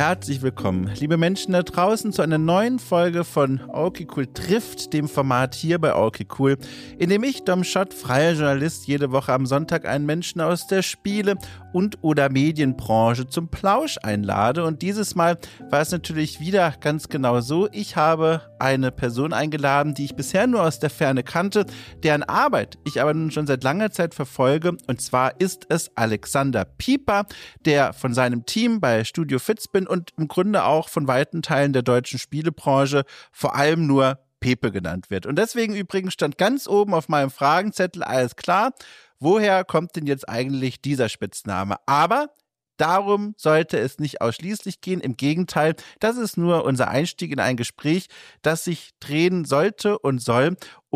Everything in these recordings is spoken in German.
Herzlich willkommen, liebe Menschen da draußen, zu einer neuen Folge von Okay Cool trifft, dem Format hier bei Okay Cool, in dem ich, Dom Schott, freier Journalist, jede Woche am Sonntag einen Menschen aus der Spiele- und oder Medienbranche zum Plausch einlade. Und dieses Mal war es natürlich wieder ganz genau so. Ich habe eine Person eingeladen, die ich bisher nur aus der Ferne kannte, deren Arbeit ich aber nun schon seit langer Zeit verfolge. Und zwar ist es Alexander Pieper, der von seinem Team bei Studio Fitzbin und im Grunde auch von weiten Teilen der deutschen Spielebranche vor allem nur Pepe genannt wird. Und deswegen übrigens stand ganz oben auf meinem Fragenzettel, alles klar, woher kommt denn jetzt eigentlich dieser Spitzname? Aber darum sollte es nicht ausschließlich gehen. Im Gegenteil, das ist nur unser Einstieg in ein Gespräch, das sich drehen sollte und soll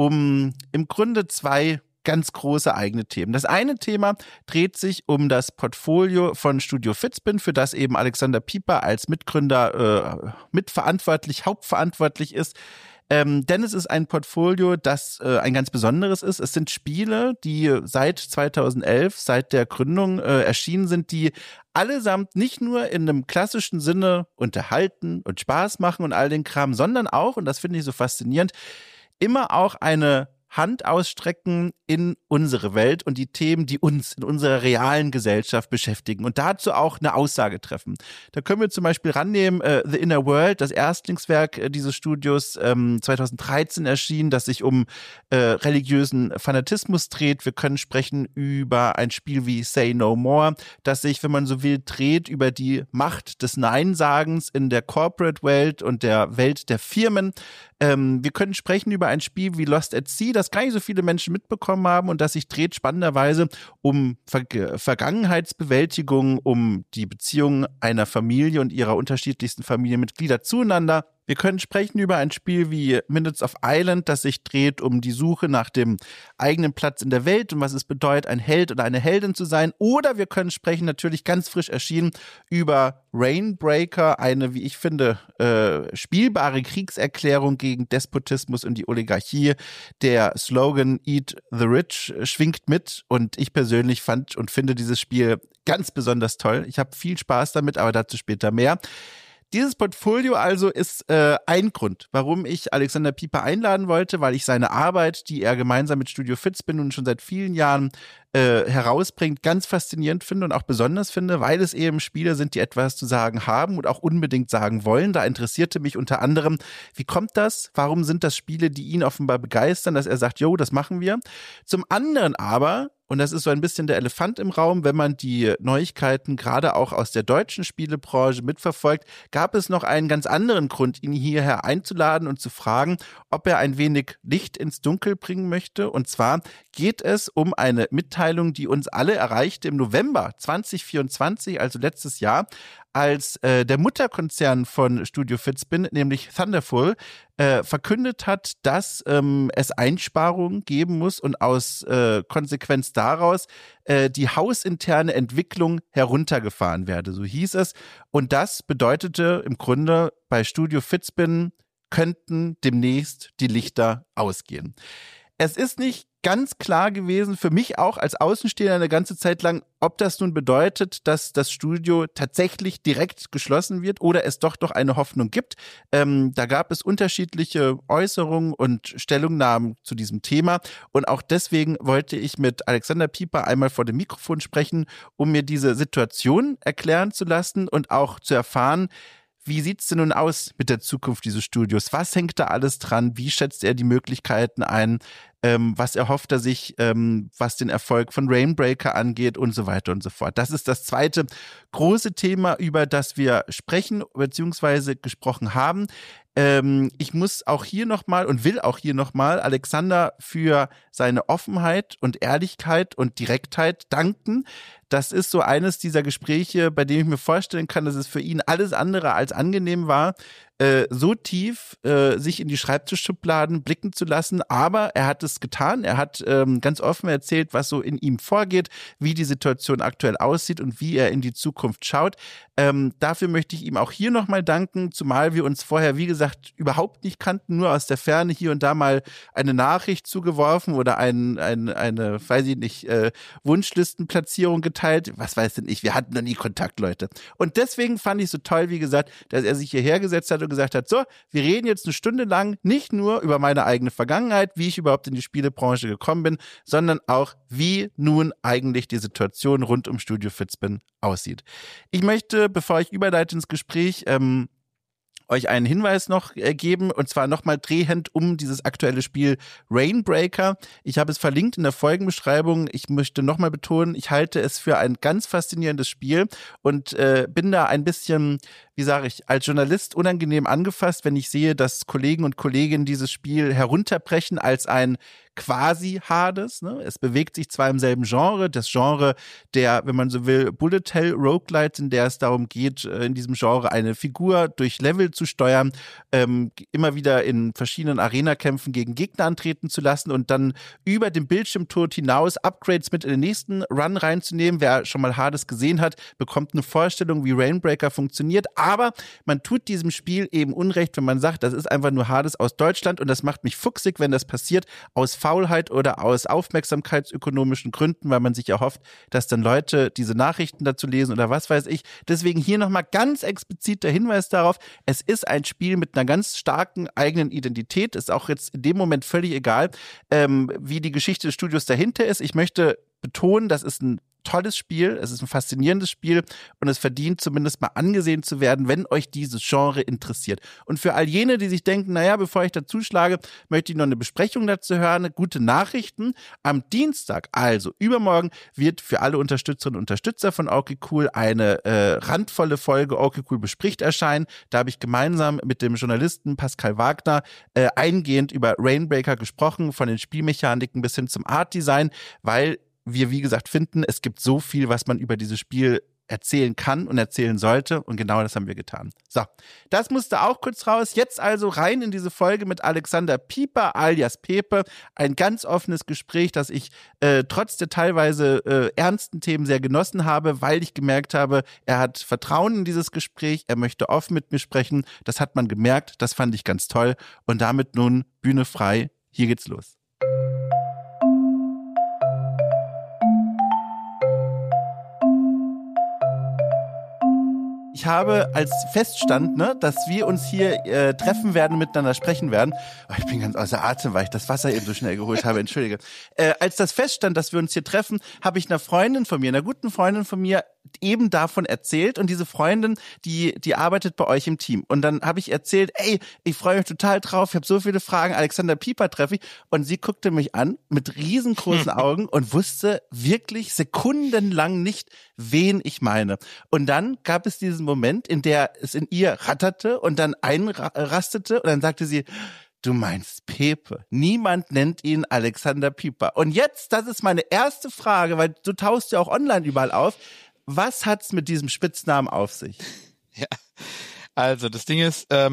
um im Grunde zwei ganz große eigene Themen. Das eine Thema dreht sich um das Portfolio von Studio Fitzbin, für das eben Alexander Pieper als Mitgründer mitverantwortlich, hauptverantwortlich ist. Denn es ist ein Portfolio, das ein ganz besonderes ist. Es sind Spiele, die seit 2011, seit der Gründung erschienen sind, die allesamt nicht nur in einem klassischen Sinne unterhalten und Spaß machen und all den Kram, sondern auch, und das finde ich so faszinierend, immer auch eine Hand ausstrecken in unsere Welt und die Themen, die uns in unserer realen Gesellschaft beschäftigen und dazu auch eine Aussage treffen. Da können wir zum Beispiel rannehmen The Inner World, das Erstlingswerk dieses Studios, 2013 erschienen, das sich um religiösen Fanatismus dreht. Wir können sprechen über ein Spiel wie Say No More, das sich, wenn man so will, dreht über die Macht des Nein-Sagens in der Corporate-Welt und der Welt der Firmen. Wir können sprechen über ein Spiel wie Lost at Sea, das gar nicht so viele Menschen mitbekommen haben und das sich dreht spannenderweise um Vergangenheitsbewältigung, um die Beziehung einer Familie und ihrer unterschiedlichsten Familienmitglieder zueinander. Wir können sprechen über ein Spiel wie Minutes of Island, das sich dreht um die Suche nach dem eigenen Platz in der Welt und was es bedeutet, ein Held oder eine Heldin zu sein. Oder wir können sprechen, natürlich ganz frisch erschienen, über Rainbreaker, eine, wie ich finde, spielbare Kriegserklärung gegen Despotismus und die Oligarchie. Der Slogan Eat the Rich schwingt mit und ich persönlich fand und finde dieses Spiel ganz besonders toll. Ich habe viel Spaß damit, aber dazu später mehr. Dieses Portfolio also ist ein Grund, warum ich Alexander Pieper einladen wollte, weil ich seine Arbeit, die er gemeinsam mit Studio Fitzbin nun schon seit vielen Jahren herausbringt, ganz faszinierend finde und auch besonders finde, weil es eben Spiele sind, die etwas zu sagen haben und auch unbedingt sagen wollen. Da interessierte mich unter anderem, wie kommt das? Warum sind das Spiele, die ihn offenbar begeistern, dass er sagt, jo, das machen wir? Zum anderen aber, und das ist so ein bisschen der Elefant im Raum, wenn man die Neuigkeiten gerade auch aus der deutschen Spielebranche mitverfolgt, gab es noch einen ganz anderen Grund, ihn hierher einzuladen und zu fragen, ob er ein wenig Licht ins Dunkel bringen möchte. Und zwar geht es um eine Mitteilung, die uns alle erreichte im November 2024, also letztes Jahr, als der Mutterkonzern von Studio Fitzbin, nämlich Thunderful, verkündet hat, dass es Einsparungen geben muss und aus Konsequenz daraus die hausinterne Entwicklung heruntergefahren werde, so hieß es. Und das bedeutete im Grunde, bei Studio Fitzbin könnten demnächst die Lichter ausgehen. Es ist nicht ganz klar gewesen, für mich auch als Außenstehender eine ganze Zeit lang, ob das nun bedeutet, dass das Studio tatsächlich direkt geschlossen wird oder es doch eine Hoffnung gibt. Da gab es unterschiedliche Äußerungen und Stellungnahmen zu diesem Thema und auch deswegen wollte ich mit Alexander Pieper einmal vor dem Mikrofon sprechen, um mir diese Situation erklären zu lassen und auch zu erfahren, wie sieht's denn nun aus mit der Zukunft dieses Studios? Was hängt da alles dran? Wie schätzt er die Möglichkeiten ein? Was erhofft er sich, was den Erfolg von Rainbreaker angeht und so weiter und so fort. Das ist das zweite große Thema, über das wir sprechen bzw. gesprochen haben. Ich muss auch hier nochmal und will auch hier nochmal Alexander für seine Offenheit und Ehrlichkeit und Direktheit danken. Das ist so eines dieser Gespräche, bei dem ich mir vorstellen kann, dass es für ihn alles andere als angenehm war. so tief sich in die Schreibtischschubladen blicken zu lassen, aber er hat es getan. Er hat ganz offen erzählt, was so in ihm vorgeht, wie die Situation aktuell aussieht und wie er in die Zukunft schaut. Dafür möchte ich ihm auch hier nochmal danken, zumal wir uns vorher, wie gesagt, überhaupt nicht kannten, nur aus der Ferne hier und da mal eine Nachricht zugeworfen oder eine, weiß ich nicht, Wunschlistenplatzierung geteilt. Was weiß denn ich, wir hatten noch nie Kontakt, Leute. Und deswegen fand ich so toll, wie gesagt, dass er sich hierher gesetzt hat und gesagt hat, so, wir reden jetzt eine Stunde lang nicht nur über meine eigene Vergangenheit, wie ich überhaupt in die Spielebranche gekommen bin, sondern auch, wie nun eigentlich die Situation rund um Studio Fitzbin aussieht. Ich möchte, bevor ich überleite ins Gespräch, euch einen Hinweis noch geben, und zwar nochmal drehend um dieses aktuelle Spiel Rainbreaker. Ich habe es verlinkt in der Folgenbeschreibung. Ich möchte nochmal betonen, ich halte es für ein ganz faszinierendes Spiel und bin da ein bisschen, wie sage ich, als Journalist unangenehm angefasst, wenn ich sehe, dass Kollegen und Kolleginnen dieses Spiel herunterbrechen als ein quasi Hades. Ne? Es bewegt sich zwar im selben Genre, das Genre der, wenn man so will, Bullet Hell Roguelites, in der es darum geht, in diesem Genre eine Figur durch Level zu steuern, immer wieder in verschiedenen Arena-Kämpfen gegen Gegner antreten zu lassen und dann über den Bildschirmtod hinaus Upgrades mit in den nächsten Run reinzunehmen. Wer schon mal Hades gesehen hat, bekommt eine Vorstellung, wie Rainbreaker funktioniert, aber man tut diesem Spiel eben Unrecht, wenn man sagt, das ist einfach nur Hades aus Deutschland, und das macht mich fuchsig, wenn das passiert, aus Faulheit oder aus aufmerksamkeitsökonomischen Gründen, weil man sich erhofft, dass dann Leute diese Nachrichten dazu lesen oder was weiß ich. Deswegen hier nochmal ganz explizit der Hinweis darauf, es ist ein Spiel mit einer ganz starken eigenen Identität, ist auch jetzt in dem Moment völlig egal, wie die Geschichte des Studios dahinter ist. Ich möchte betonen, das ist ein tolles Spiel, es ist ein faszinierendes Spiel und es verdient zumindest mal angesehen zu werden, wenn euch dieses Genre interessiert. Und für all jene, die sich denken, naja, bevor ich dazu schlage, möchte ich noch eine Besprechung dazu hören, gute Nachrichten. Am Dienstag, also übermorgen, wird für alle Unterstützerinnen und Unterstützer von Okay Cool eine randvolle Folge Okay Cool bespricht erscheinen. Da habe ich gemeinsam mit dem Journalisten Pascal Wagner eingehend über Rainbreaker gesprochen, von den Spielmechaniken bis hin zum Artdesign, weil wir, wie gesagt, finden, es gibt so viel, was man über dieses Spiel erzählen kann und erzählen sollte, und genau das haben wir getan. So, das musste auch kurz raus. Jetzt also rein in diese Folge mit Alexander Pieper alias Pepe. Ein ganz offenes Gespräch, das ich trotz der teilweise ernsten Themen sehr genossen habe, weil ich gemerkt habe, er hat Vertrauen in dieses Gespräch, er möchte offen mit mir sprechen. Das hat man gemerkt, das fand ich ganz toll. Und damit nun Bühne frei, hier geht's los. Ich habe als Feststand, dass wir uns hier treffen werden, miteinander sprechen werden. Oh, ich bin ganz außer Atem, weil ich das Wasser eben so schnell geholt habe, entschuldige. Als das feststand, dass wir uns hier treffen, habe ich einer guten Freundin von mir, eben davon erzählt, und diese Freundin, die arbeitet bei euch im Team. Und dann habe ich erzählt, ey, ich freue mich total drauf, ich habe so viele Fragen, Alexander Pieper treffe ich. Und sie guckte mich an mit riesengroßen Augen und wusste wirklich sekundenlang nicht, wen ich meine. Und dann gab es diesen Moment, in der es in ihr ratterte und dann einrastete, und dann sagte sie, du meinst Pepe. Niemand nennt ihn Alexander Pieper. Und jetzt, das ist meine erste Frage, weil du tauchst ja auch online überall auf. Was hat's mit diesem Spitznamen auf sich? Ja, also das Ding ist, na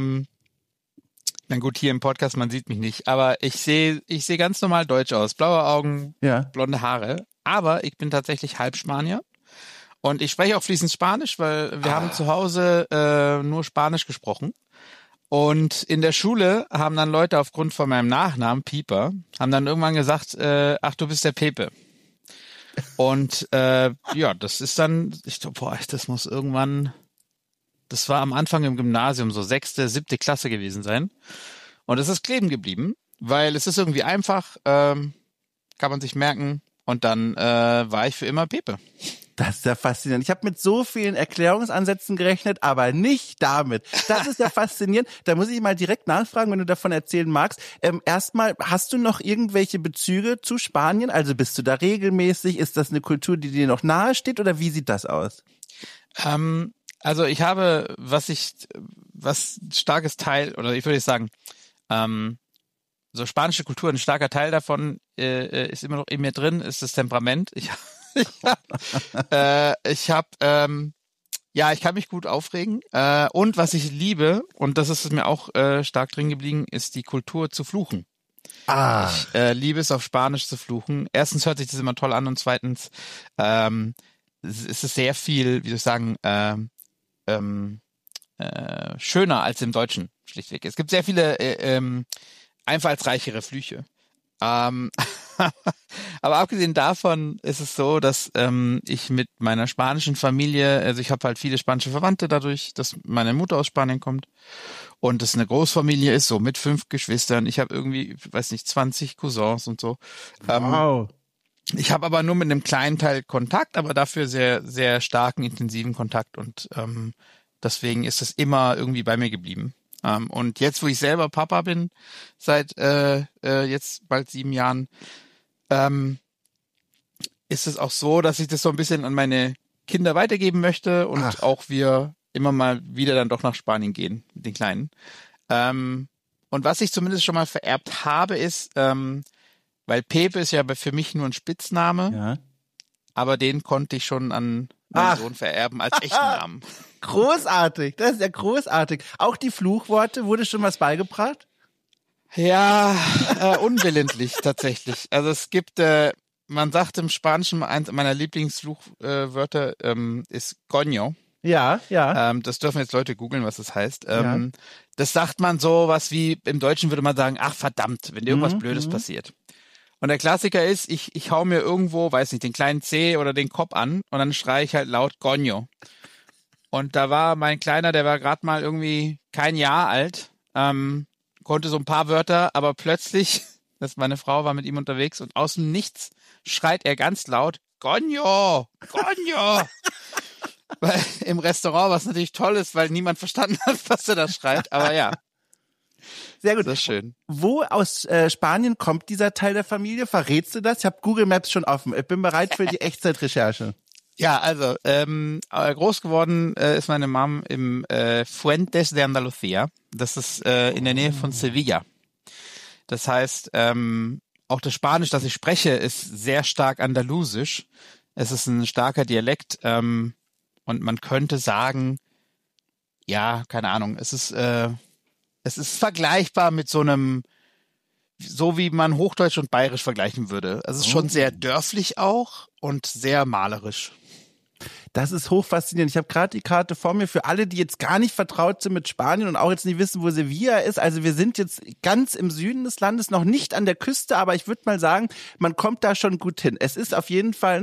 gut, hier im Podcast, man sieht mich nicht, aber ich sehe ganz normal deutsch aus. Blaue Augen, ja, blonde Haare, aber ich bin tatsächlich halb Spanier und ich spreche auch fließend Spanisch, weil wir haben zu Hause nur Spanisch gesprochen. Und in der Schule haben dann Leute aufgrund von meinem Nachnamen, Pieper, haben dann irgendwann gesagt, ach, du bist der Pepe. Und ja, das ist dann, ich glaube, das muss irgendwann, das war am Anfang im Gymnasium, so 6., 7. Klasse gewesen sein. Und es ist kleben geblieben, weil es ist irgendwie einfach, kann man sich merken. Und dann war ich für immer Pepe. Das ist ja faszinierend. Ich habe mit so vielen Erklärungsansätzen gerechnet, aber nicht damit. Das ist ja faszinierend. Da muss ich mal direkt nachfragen, wenn du davon erzählen magst. Erstmal, hast du noch irgendwelche Bezüge zu Spanien? Also bist du da regelmäßig? Ist das eine Kultur, die dir noch nahe steht, oder wie sieht das aus? Also ich habe, was starkes Teil, oder ich würde sagen, so spanische Kultur, ein starker Teil davon ist immer noch in mir drin, ist das Temperament. Ich habe Ja, ich kann mich gut aufregen. Und was ich liebe, und das ist mir auch stark drin geblieben, ist die Kultur zu fluchen. Ich liebe es, auf Spanisch zu fluchen. Erstens hört sich das immer toll an und zweitens ist es sehr viel, wie soll ich sagen, schöner als im Deutschen, schlichtweg. Es gibt sehr viele einfallsreichere Flüche. Aber abgesehen davon ist es so, dass ich mit meiner spanischen Familie, also ich habe halt viele spanische Verwandte dadurch, dass meine Mutter aus Spanien kommt und es eine Großfamilie ist, so mit 5 Geschwistern. Ich habe irgendwie, weiß nicht, 20 Cousins und so. Wow. Ich habe aber nur mit einem kleinen Teil Kontakt, aber dafür sehr, sehr starken, intensiven Kontakt und deswegen ist es immer irgendwie bei mir geblieben. Und jetzt, wo ich selber Papa bin, seit jetzt bald 7 Jahren, ist es auch so, dass ich das so ein bisschen an meine Kinder weitergeben möchte und auch wir immer mal wieder dann doch nach Spanien gehen mit den Kleinen. Und was ich zumindest schon mal vererbt habe, ist, weil Pepe ist ja für mich nur ein Spitzname, aber den konnte ich schon an meinen Sohn vererben als echten Namen. Großartig, das ist ja großartig. Auch die Fluchworte, wurde schon was beigebracht? Ja, unwillentlich tatsächlich. Also es gibt, man sagt im Spanischen, eins meiner Lieblingsfluchwörter ist coño. Ja. Das dürfen jetzt Leute googeln, was das heißt. Das sagt man so was wie, im Deutschen würde man sagen, ach verdammt, wenn dir irgendwas Blödes passiert. Und der Klassiker ist, ich hau mir irgendwo, weiß nicht, den kleinen Zeh oder den Kopf an und dann schreie ich halt laut coño. Und da war mein Kleiner, der war gerade mal irgendwie kein Jahr alt, konnte so ein paar Wörter, aber plötzlich, meine Frau war mit ihm unterwegs und aus dem Nichts schreit er ganz laut, Coño, Coño. Weil im Restaurant, was natürlich toll ist, weil niemand verstanden hat, was er da schreit, aber ja. Sehr gut. Das ist schön. Wo aus Spanien kommt dieser Teil der Familie? Verrätst du das? Ich habe Google Maps schon offen. Ich bin bereit für die Echtzeitrecherche. Ja, also groß geworden ist meine Mom im Fuentes de Andalucía. Das ist in der Nähe von Sevilla. Das heißt, auch das Spanisch, das ich spreche, ist sehr stark andalusisch. Es ist ein starker Dialekt und man könnte sagen, ja, keine Ahnung, es ist vergleichbar mit so einem, so wie man Hochdeutsch und Bayerisch vergleichen würde. Also es ist schon sehr dörflich auch und sehr malerisch. Das ist hochfaszinierend. Ich habe gerade die Karte vor mir für alle, die jetzt gar nicht vertraut sind mit Spanien und auch jetzt nicht wissen, wo Sevilla ist. Also wir sind jetzt ganz im Süden des Landes, noch nicht an der Küste, aber ich würde mal sagen, man kommt da schon gut hin. Es ist auf jeden Fall,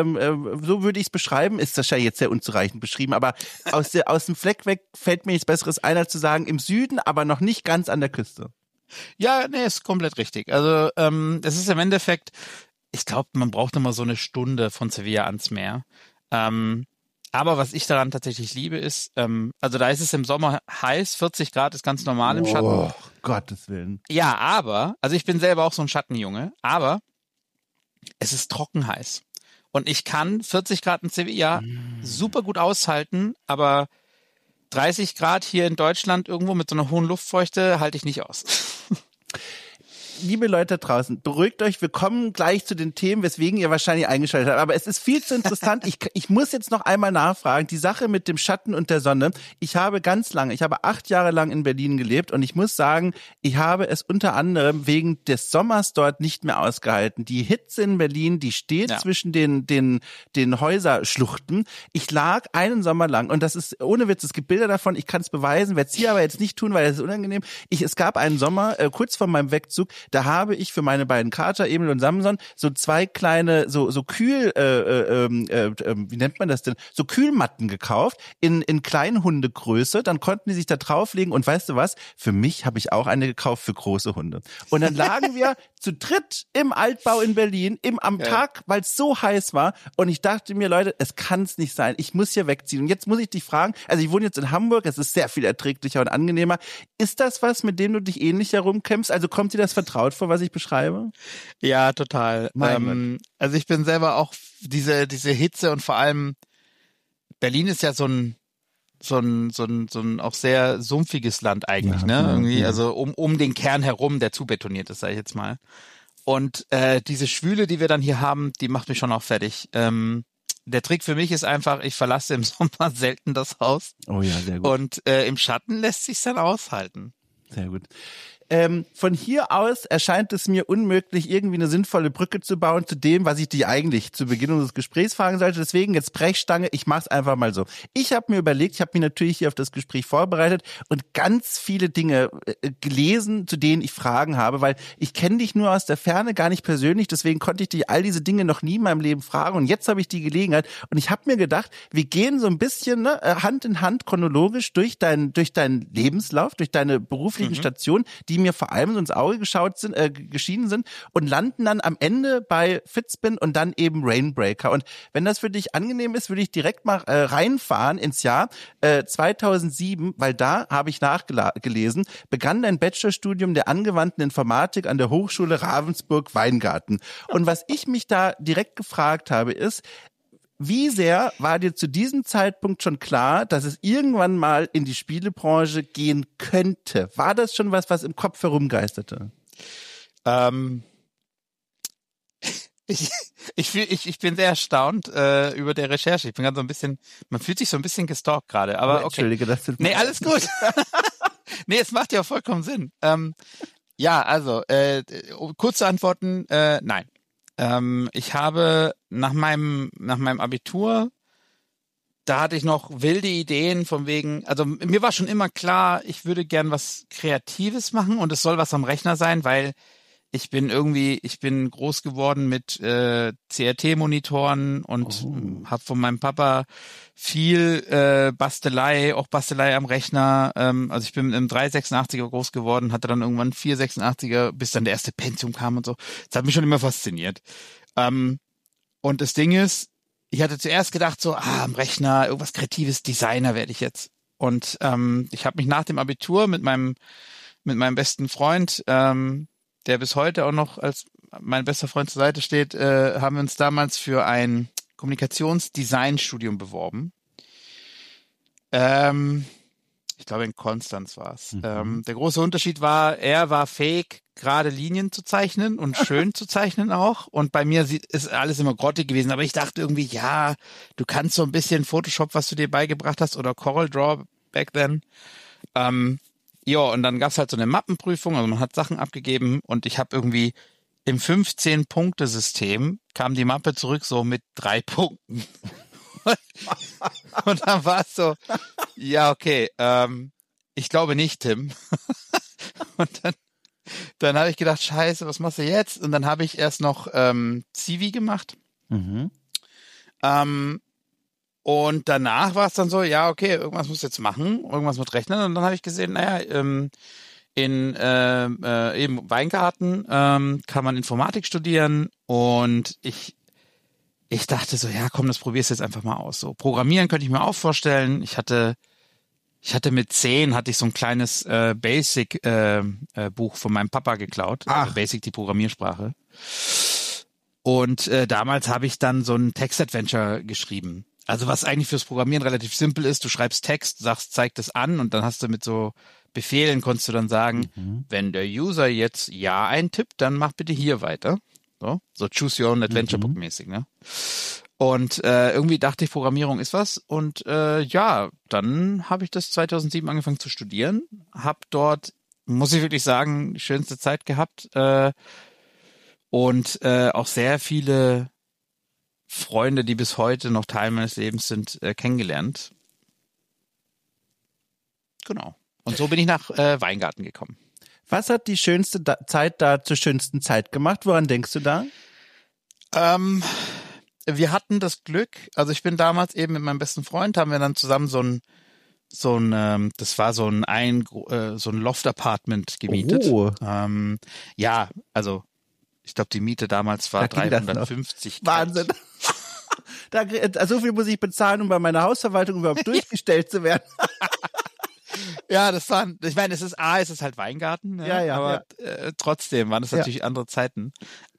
so würde ich es beschreiben, ist das ja jetzt sehr unzureichend beschrieben, aber aus dem Fleck weg fällt mir nichts Besseres ein, als zu sagen, im Süden, aber noch nicht ganz an der Küste. Ja, nee, ist komplett richtig. Also es ist im Endeffekt, ich glaube, man braucht immer so eine Stunde von Sevilla ans Meer. Aber was ich daran tatsächlich liebe ist, also da ist es im Sommer heiß, 40 Grad ist ganz normal im Schatten. Oh, Gottes Willen. Ja, aber, also ich bin selber auch so ein Schattenjunge, aber es ist trocken heiß. Und ich kann 40 Grad in Sevilla super gut aushalten, aber 30 Grad hier in Deutschland irgendwo mit so einer hohen Luftfeuchte halte ich nicht aus. Liebe Leute da draußen, beruhigt euch, wir kommen gleich zu den Themen, weswegen ihr wahrscheinlich eingeschaltet habt. Aber es ist viel zu interessant. Ich muss jetzt noch einmal nachfragen, die Sache mit dem Schatten und der Sonne. Ich habe 8 Jahre lang in Berlin gelebt und ich muss sagen, ich habe es unter anderem wegen des Sommers dort nicht mehr ausgehalten. Die Hitze in Berlin, die steht zwischen den Häuserschluchten. Ich lag einen Sommer lang und das ist, ohne Witz, es gibt Bilder davon, ich kann es beweisen, werde es hier aber jetzt nicht tun, weil es ist unangenehm. Es gab einen Sommer, kurz vor meinem Wegzug, da habe ich für meine beiden Kater, Emil und Samson, so 2 kleine, so Kühl, wie nennt man das denn? So Kühlmatten gekauft, in Kleinhundegröße, dann konnten die sich da drauflegen und weißt du was? Für mich habe ich auch eine gekauft für große Hunde. Und dann lagen wir zu dritt im Altbau in Berlin, am Tag, weil es so heiß war und ich dachte mir, Leute, es kann es nicht sein, ich muss hier wegziehen. Und jetzt muss ich dich fragen, also ich wohne jetzt in Hamburg, es ist sehr viel erträglicher und angenehmer. Ist das was, mit dem du dich ähnlich herumkämpfst? Also kommt dir das vertraut vor, was ich beschreibe? Ja, total. Also ich bin selber auch diese Hitze und vor allem Berlin ist ja so ein auch sehr sumpfiges Land eigentlich, ne? Irgendwie, also um den Kern herum, der zu betoniert ist, sage ich jetzt mal. Und diese Schwüle, die wir dann hier haben, die macht mich schon auch fertig. der Trick für mich ist einfach, ich verlasse im Sommer selten das Haus. Oh ja, sehr gut. Und im Schatten lässt sich's dann aushalten. Sehr gut. Von hier aus erscheint es mir unmöglich, irgendwie eine sinnvolle Brücke zu bauen zu dem, was ich dich eigentlich zu Beginn unseres Gesprächs fragen sollte. Deswegen jetzt Brechstange, ich mach's einfach mal so. Ich habe mir überlegt, ich habe mich natürlich hier auf das Gespräch vorbereitet und ganz viele Dinge gelesen, zu denen ich Fragen habe, weil ich kenne dich nur aus der Ferne, gar nicht persönlich, deswegen konnte ich dich all diese Dinge noch nie in meinem Leben fragen und jetzt habe ich die Gelegenheit und ich habe mir gedacht, wir gehen so ein bisschen Hand in Hand chronologisch durch deinen Lebenslauf, durch deine beruflichen Stationen, die mir vor allem so ins Auge geschienen sind und landen dann am Ende bei Fitspin und dann eben Rainbreaker. Und wenn das für dich angenehm ist, würde ich direkt mal reinfahren ins Jahr 2007, weil da habe ich nachgelesen, begann dein Bachelorstudium der angewandten Informatik an der Hochschule Ravensburg-Weingarten. Und was ich mich da direkt gefragt habe, ist, wie sehr war dir zu diesem Zeitpunkt schon klar, dass es irgendwann mal in die Spielebranche gehen könnte? War das schon was im Kopf herumgeisterte? Ich bin sehr erstaunt über der Recherche. Ich bin gerade so ein bisschen, man fühlt sich so ein bisschen gestalkt gerade. Aber okay. Entschuldige, das sind Nee, alles gut. Nee, es macht ja vollkommen Sinn. Ja, also kurz zu antworten, nein. Ich habe nach meinem Abitur, da hatte ich noch wilde Ideen von wegen, also mir war schon immer klar, ich würde gern was Kreatives machen und es soll was am Rechner sein, weil ich bin groß geworden mit CRT-Monitoren und habe von meinem Papa viel Bastelei am Rechner. Also ich bin mit einem 386er groß geworden, hatte dann irgendwann 486er, bis dann der erste Pentium kam und so. Das hat mich schon immer fasziniert. Und das Ding ist, ich hatte zuerst gedacht so, am Rechner, irgendwas Kreatives, Designer werde ich jetzt. Und ich habe mich nach dem Abitur mit meinem besten Freund, der bis heute auch noch als mein bester Freund zur Seite steht, haben wir uns damals für ein Kommunikationsdesign-Studium beworben. Ich glaube, in Konstanz war es. Der große Unterschied war, er war fähig, gerade Linien zu zeichnen und schön zu zeichnen auch. Und bei mir ist alles immer grottig gewesen. Aber ich dachte irgendwie, ja, du kannst so ein bisschen Photoshop, was du dir beigebracht hast, oder CorelDRAW back then. Ja, und dann gab's halt so eine Mappenprüfung, also man hat Sachen abgegeben und ich habe irgendwie im 15-Punkte-System kam die Mappe zurück so mit 3 Punkten. Und dann war es so, ja, okay, ich glaube nicht, Tim. Und dann habe ich gedacht, scheiße, was machst du jetzt? Und dann habe ich erst noch Civi gemacht. Und danach war es dann so, ja, okay, irgendwas musst du jetzt machen, irgendwas mit Rechnen. Und dann habe ich gesehen, naja, in eben Weingarten kann man Informatik studieren. Und ich dachte so, ja, komm, das probierst du jetzt einfach mal aus. So Programmieren könnte ich mir auch vorstellen. Ich hatte mit 10 hatte ich so ein kleines Basic Buch von meinem Papa geklaut. Also Basic, die Programmiersprache. Und damals habe ich dann so ein Text-Adventure geschrieben. Also was eigentlich fürs Programmieren relativ simpel ist, du schreibst Text, sagst, zeig das an und dann hast du mit so Befehlen konntest du dann sagen, wenn der User jetzt Ja eintippt, dann mach bitte hier weiter. So Choose Your Own Adventure Book mäßig, ne? Und irgendwie dachte ich, Programmierung ist was. Und ja, dann habe ich das 2007 angefangen zu studieren. Hab dort, muss ich wirklich sagen, die schönste Zeit gehabt. Und auch sehr viele Freunde, die bis heute noch Teil meines Lebens sind, kennengelernt. Genau. Und so bin ich nach Weingarten gekommen. Was hat die schönste Zeit da zur schönsten Zeit gemacht? Woran denkst du da? Wir hatten das Glück, also ich bin damals eben mit meinem besten Freund, haben wir dann zusammen so ein Loft-Apartment gemietet. Oh. Ja, also ich glaube, die Miete damals war 350. Wahnsinn. So viel muss ich bezahlen, um bei meiner Hausverwaltung überhaupt durchgestellt zu werden. Ja, ich meine, es ist halt Weingarten, ne? Aber trotzdem waren das natürlich andere Zeiten.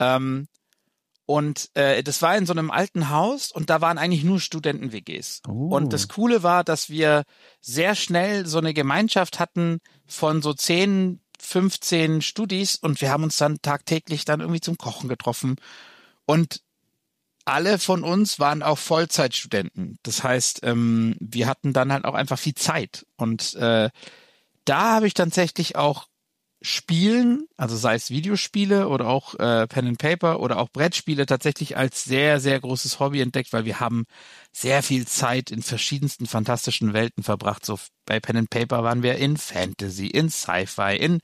Und das war in so einem alten Haus und da waren eigentlich nur Studenten-WGs. Und das Coole war, dass wir sehr schnell so eine Gemeinschaft hatten von so 10, 15 Studis und wir haben uns dann tagtäglich dann irgendwie zum Kochen getroffen. Und alle von uns waren auch Vollzeitstudenten. Das heißt, wir hatten dann halt auch einfach viel Zeit. Und da habe ich tatsächlich auch Spielen, also sei es Videospiele oder auch Pen and Paper oder auch Brettspiele tatsächlich als sehr, sehr großes Hobby entdeckt, weil wir haben sehr viel Zeit in verschiedensten fantastischen Welten verbracht. So bei Pen and Paper waren wir in Fantasy, in Sci-Fi, in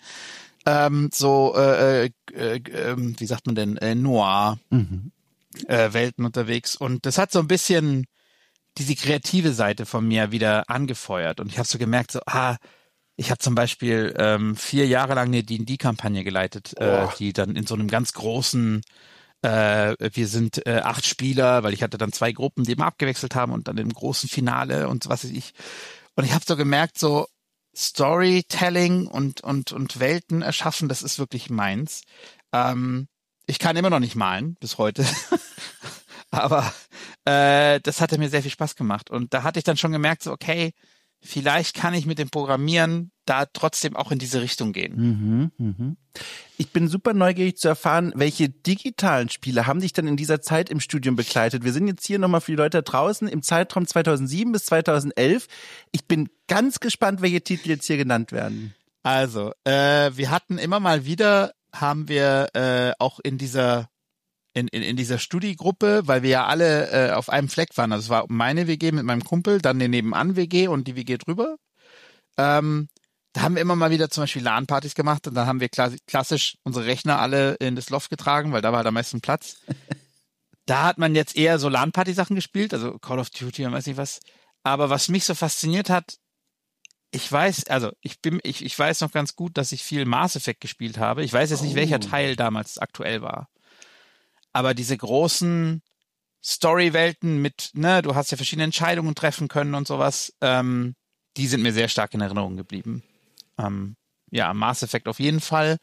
wie sagt man denn, Noir Welten unterwegs. Und das hat so ein bisschen diese kreative Seite von mir wieder angefeuert. Und ich habe so gemerkt, ich habe zum Beispiel 4 Jahre lang eine D&D-Kampagne geleitet, die dann in so einem ganz großen, wir sind 8 Spieler, weil ich hatte dann 2 Gruppen, die immer abgewechselt haben und dann im großen Finale und was weiß ich. Und ich habe so gemerkt, so Storytelling und Welten erschaffen, das ist wirklich meins. Ich kann immer noch nicht malen, bis heute. Aber das hatte mir sehr viel Spaß gemacht. Und da hatte ich dann schon gemerkt, so okay, vielleicht kann ich mit dem Programmieren da trotzdem auch in diese Richtung gehen. Ich bin super neugierig zu erfahren, welche digitalen Spiele haben dich denn in dieser Zeit im Studium begleitet? Wir sind jetzt hier nochmal für die Leute da draußen im Zeitraum 2007 bis 2011. Ich bin ganz gespannt, welche Titel jetzt hier genannt werden. Also, wir hatten immer mal wieder, haben wir auch in dieser Studiegruppe, weil wir ja alle auf einem Fleck waren. Also es war meine WG mit meinem Kumpel, dann die Nebenan-WG und die WG drüber. Da haben wir immer mal wieder zum Beispiel LAN-Partys gemacht und dann haben wir klassisch unsere Rechner alle in das Loft getragen, weil da war halt am meisten Platz. Da hat man jetzt eher so LAN-Party-Sachen gespielt, also Call of Duty und weiß nicht was. Aber was mich so fasziniert hat, ich weiß noch ganz gut, dass ich viel Mass Effect gespielt habe. Ich weiß jetzt nicht, welcher Teil damals aktuell war. Aber diese großen Storywelten mit, du hast ja verschiedene Entscheidungen treffen können und sowas, die sind mir sehr stark in Erinnerung geblieben. Mass Effect auf jeden Fall.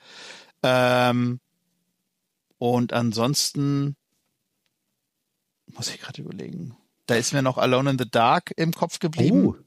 Und ansonsten muss ich gerade überlegen. Da ist mir noch Alone in the Dark im Kopf geblieben.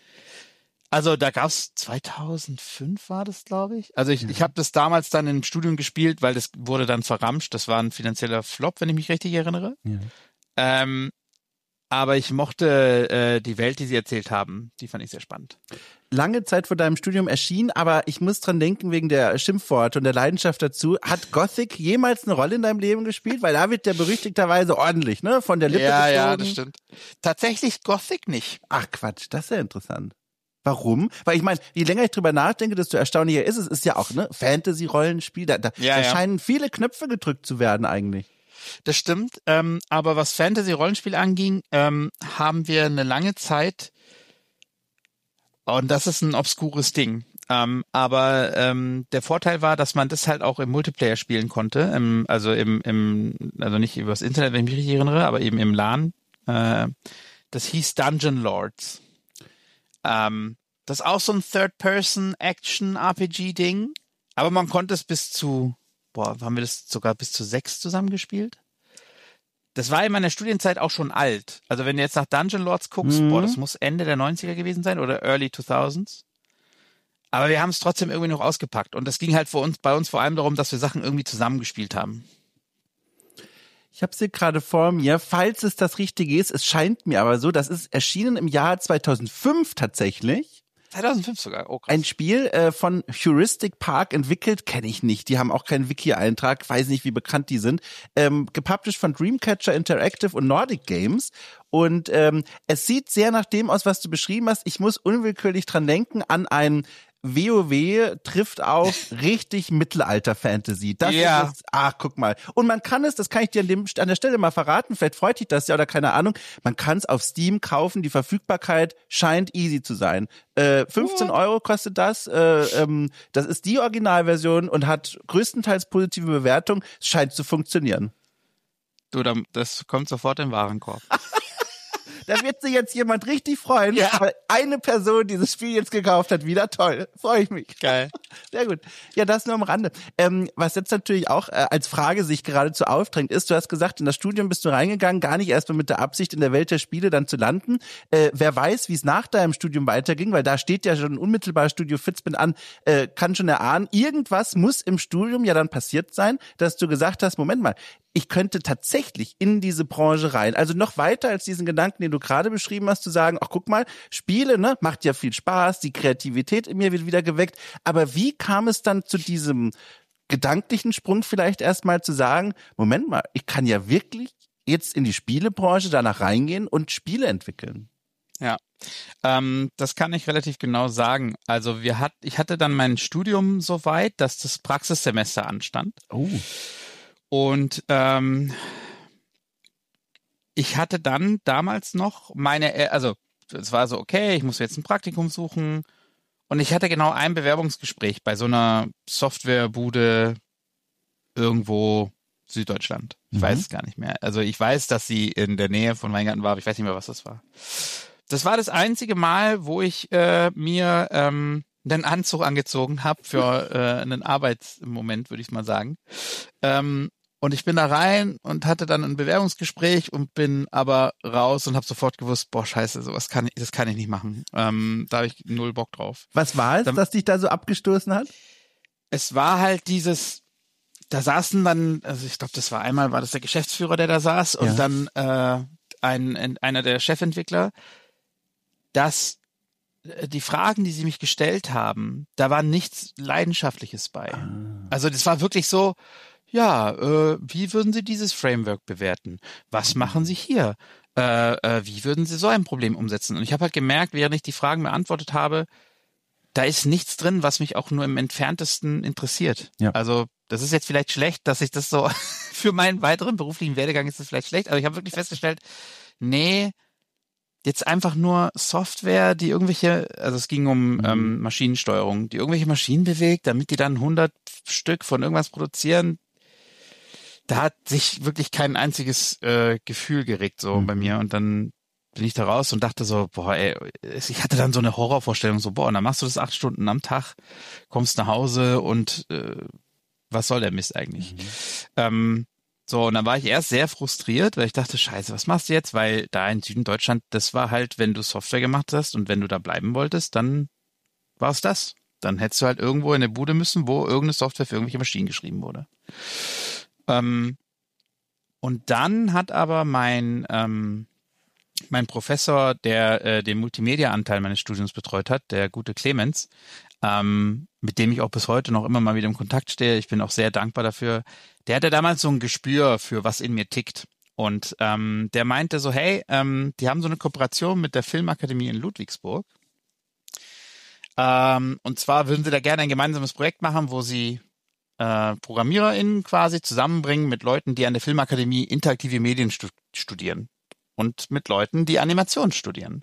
Also da gab's 2005 war das, glaube ich. Also ich habe das damals dann im Studium gespielt, weil das wurde dann verramscht. Das war ein finanzieller Flop, wenn ich mich richtig erinnere. Ja. Aber ich mochte die Welt, die sie erzählt haben. Die fand ich sehr spannend. Lange Zeit vor deinem Studium erschienen, aber ich muss dran denken, wegen der Schimpfworte und der Leidenschaft dazu. Hat Gothic jemals eine Rolle in deinem Leben gespielt? Weil da wird der berüchtigterweise ordentlich, von der Lippe gezogen. Ja, das stimmt. Tatsächlich Gothic nicht. Ach Quatsch, das ist ja interessant. Warum? Weil ich meine, je länger ich drüber nachdenke, desto erstaunlicher ist es. Es ist ja auch Fantasy-Rollenspiel. Da scheinen viele Knöpfe gedrückt zu werden eigentlich. Das stimmt. Aber was Fantasy-Rollenspiel anging, haben wir eine lange Zeit, und das ist ein obskures Ding, aber der Vorteil war, dass man das halt auch im Multiplayer spielen konnte. Also nicht übers Internet, wenn ich mich richtig erinnere, aber eben im LAN. Das hieß Dungeon Lords. Das ist auch so ein Third-Person-Action-RPG-Ding. Aber man konnte es haben wir das sogar bis zu 6 zusammengespielt? Das war in meiner Studienzeit auch schon alt. Also wenn du jetzt nach Dungeon Lords guckst, das muss Ende der 90er gewesen sein oder Early 2000s. Aber wir haben es trotzdem irgendwie noch ausgepackt. Und das ging halt bei uns vor allem darum, dass wir Sachen irgendwie zusammengespielt haben. Ich habe es hier gerade vor mir, falls es das Richtige ist, es scheint mir aber so, das ist erschienen im Jahr 2005 tatsächlich. 2005 sogar, oh krass. Ein Spiel von Heuristic Park entwickelt, kenne ich nicht, die haben auch keinen Wiki-Eintrag, weiß nicht, wie bekannt die sind, gepublished von Dreamcatcher Interactive und Nordic Games und es sieht sehr nach dem aus, was du beschrieben hast. Ich muss unwillkürlich dran denken an ein WoW trifft auf richtig Mittelalter-Fantasy. Das ist es. Ach, guck mal. Und man kann es, das kann ich dir an der Stelle mal verraten, vielleicht freut dich das ja oder keine Ahnung, man kann es auf Steam kaufen, die Verfügbarkeit scheint easy zu sein. 15 € kostet das. Das ist die Originalversion und hat größtenteils positive Bewertung. Es scheint zu funktionieren. Du, das kommt sofort im Warenkorb. Da wird sich jetzt jemand richtig freuen, weil eine Person dieses Spiel jetzt gekauft hat. Wieder toll. Freue ich mich. Geil. Sehr gut. Ja, das nur am Rande. Was jetzt natürlich auch als Frage sich geradezu aufdrängt, ist, du hast gesagt, in das Studium bist du reingegangen, gar nicht erstmal mit der Absicht, in der Welt der Spiele dann zu landen. Wer weiß, wie es nach deinem Studium weiterging, weil da steht ja schon unmittelbar Studio Fitzbin an, kann schon erahnen, irgendwas muss im Studium ja dann passiert sein, dass du gesagt hast, Moment mal, ich könnte tatsächlich in diese Branche rein. Also noch weiter als diesen Gedanken, den du gerade beschrieben hast, zu sagen, ach guck mal, Spiele, ne, macht ja viel Spaß, die Kreativität in mir wird wieder geweckt. Aber wie kam es dann zu diesem gedanklichen Sprung vielleicht erstmal zu sagen, Moment mal, ich kann ja wirklich jetzt in die Spielebranche danach reingehen und Spiele entwickeln? Ja, das kann ich relativ genau sagen. Also ich hatte dann mein Studium so weit, dass das Praxissemester anstand. Oh. Und ich hatte dann damals noch also es war so, okay, ich muss jetzt ein Praktikum suchen. Und ich hatte genau ein Bewerbungsgespräch bei so einer Softwarebude irgendwo Süddeutschland. Ich weiß es gar nicht mehr. Also ich weiß, dass sie in der Nähe von Weingarten war, aber ich weiß nicht mehr, was das war. Das war das einzige Mal, wo ich mir einen Anzug angezogen habe für einen Arbeitsmoment, würde ich mal sagen. Und ich bin da rein und hatte dann ein Bewerbungsgespräch und bin aber raus und habe sofort gewusst, boah, scheiße, das kann ich nicht machen. Da habe ich null Bock drauf. Was war es, das dich da so abgestoßen hat? Es war halt da saßen dann, also ich glaube, war das der Geschäftsführer, der da saß und dann einer der Chefentwickler, dass die Fragen, die sie mich gestellt haben, da war nichts Leidenschaftliches bei. Also das war wirklich so, ja, wie würden Sie dieses Framework bewerten? Was machen Sie hier? Wie würden Sie so ein Problem umsetzen? Und ich habe halt gemerkt, während ich die Fragen beantwortet habe, da ist nichts drin, was mich auch nur im Entferntesten interessiert. Ja. Also das ist jetzt vielleicht schlecht, dass ich das so für meinen weiteren beruflichen Werdegang ist das vielleicht schlecht, aber ich habe wirklich festgestellt, nee, jetzt einfach nur Software, die also es ging um Maschinensteuerung, die irgendwelche Maschinen bewegt, damit die dann 100 Stück von irgendwas produzieren. Da hat sich wirklich kein einziges Gefühl geregt so bei mir und dann bin ich da raus und dachte so, boah, ey, ich hatte dann so eine Horrorvorstellung, so, boah, und dann machst du das 8 Stunden am Tag, kommst nach Hause und was soll der Mist eigentlich? So, und dann war ich erst sehr frustriert, weil ich dachte, scheiße, was machst du jetzt? Weil da in Süden Deutschland, das war halt, wenn du Software gemacht hast und wenn du da bleiben wolltest, dann war es das. Dann hättest du halt irgendwo in eine Bude müssen, wo irgendeine Software für irgendwelche Maschinen geschrieben wurde. Und dann hat aber mein Professor, der den Multimedia-Anteil meines Studiums betreut hat, der gute Clemens, mit dem ich auch bis heute noch immer mal wieder im Kontakt stehe, ich bin auch sehr dankbar dafür, der hatte damals so ein Gespür für, was in mir tickt. Und der meinte so, hey, die haben so eine Kooperation mit der Filmakademie in Ludwigsburg. Und zwar würden sie da gerne ein gemeinsames Projekt machen, wo sie ProgrammiererInnen quasi zusammenbringen mit Leuten, die an der Filmakademie interaktive Medien studieren. Und mit Leuten, die Animation studieren.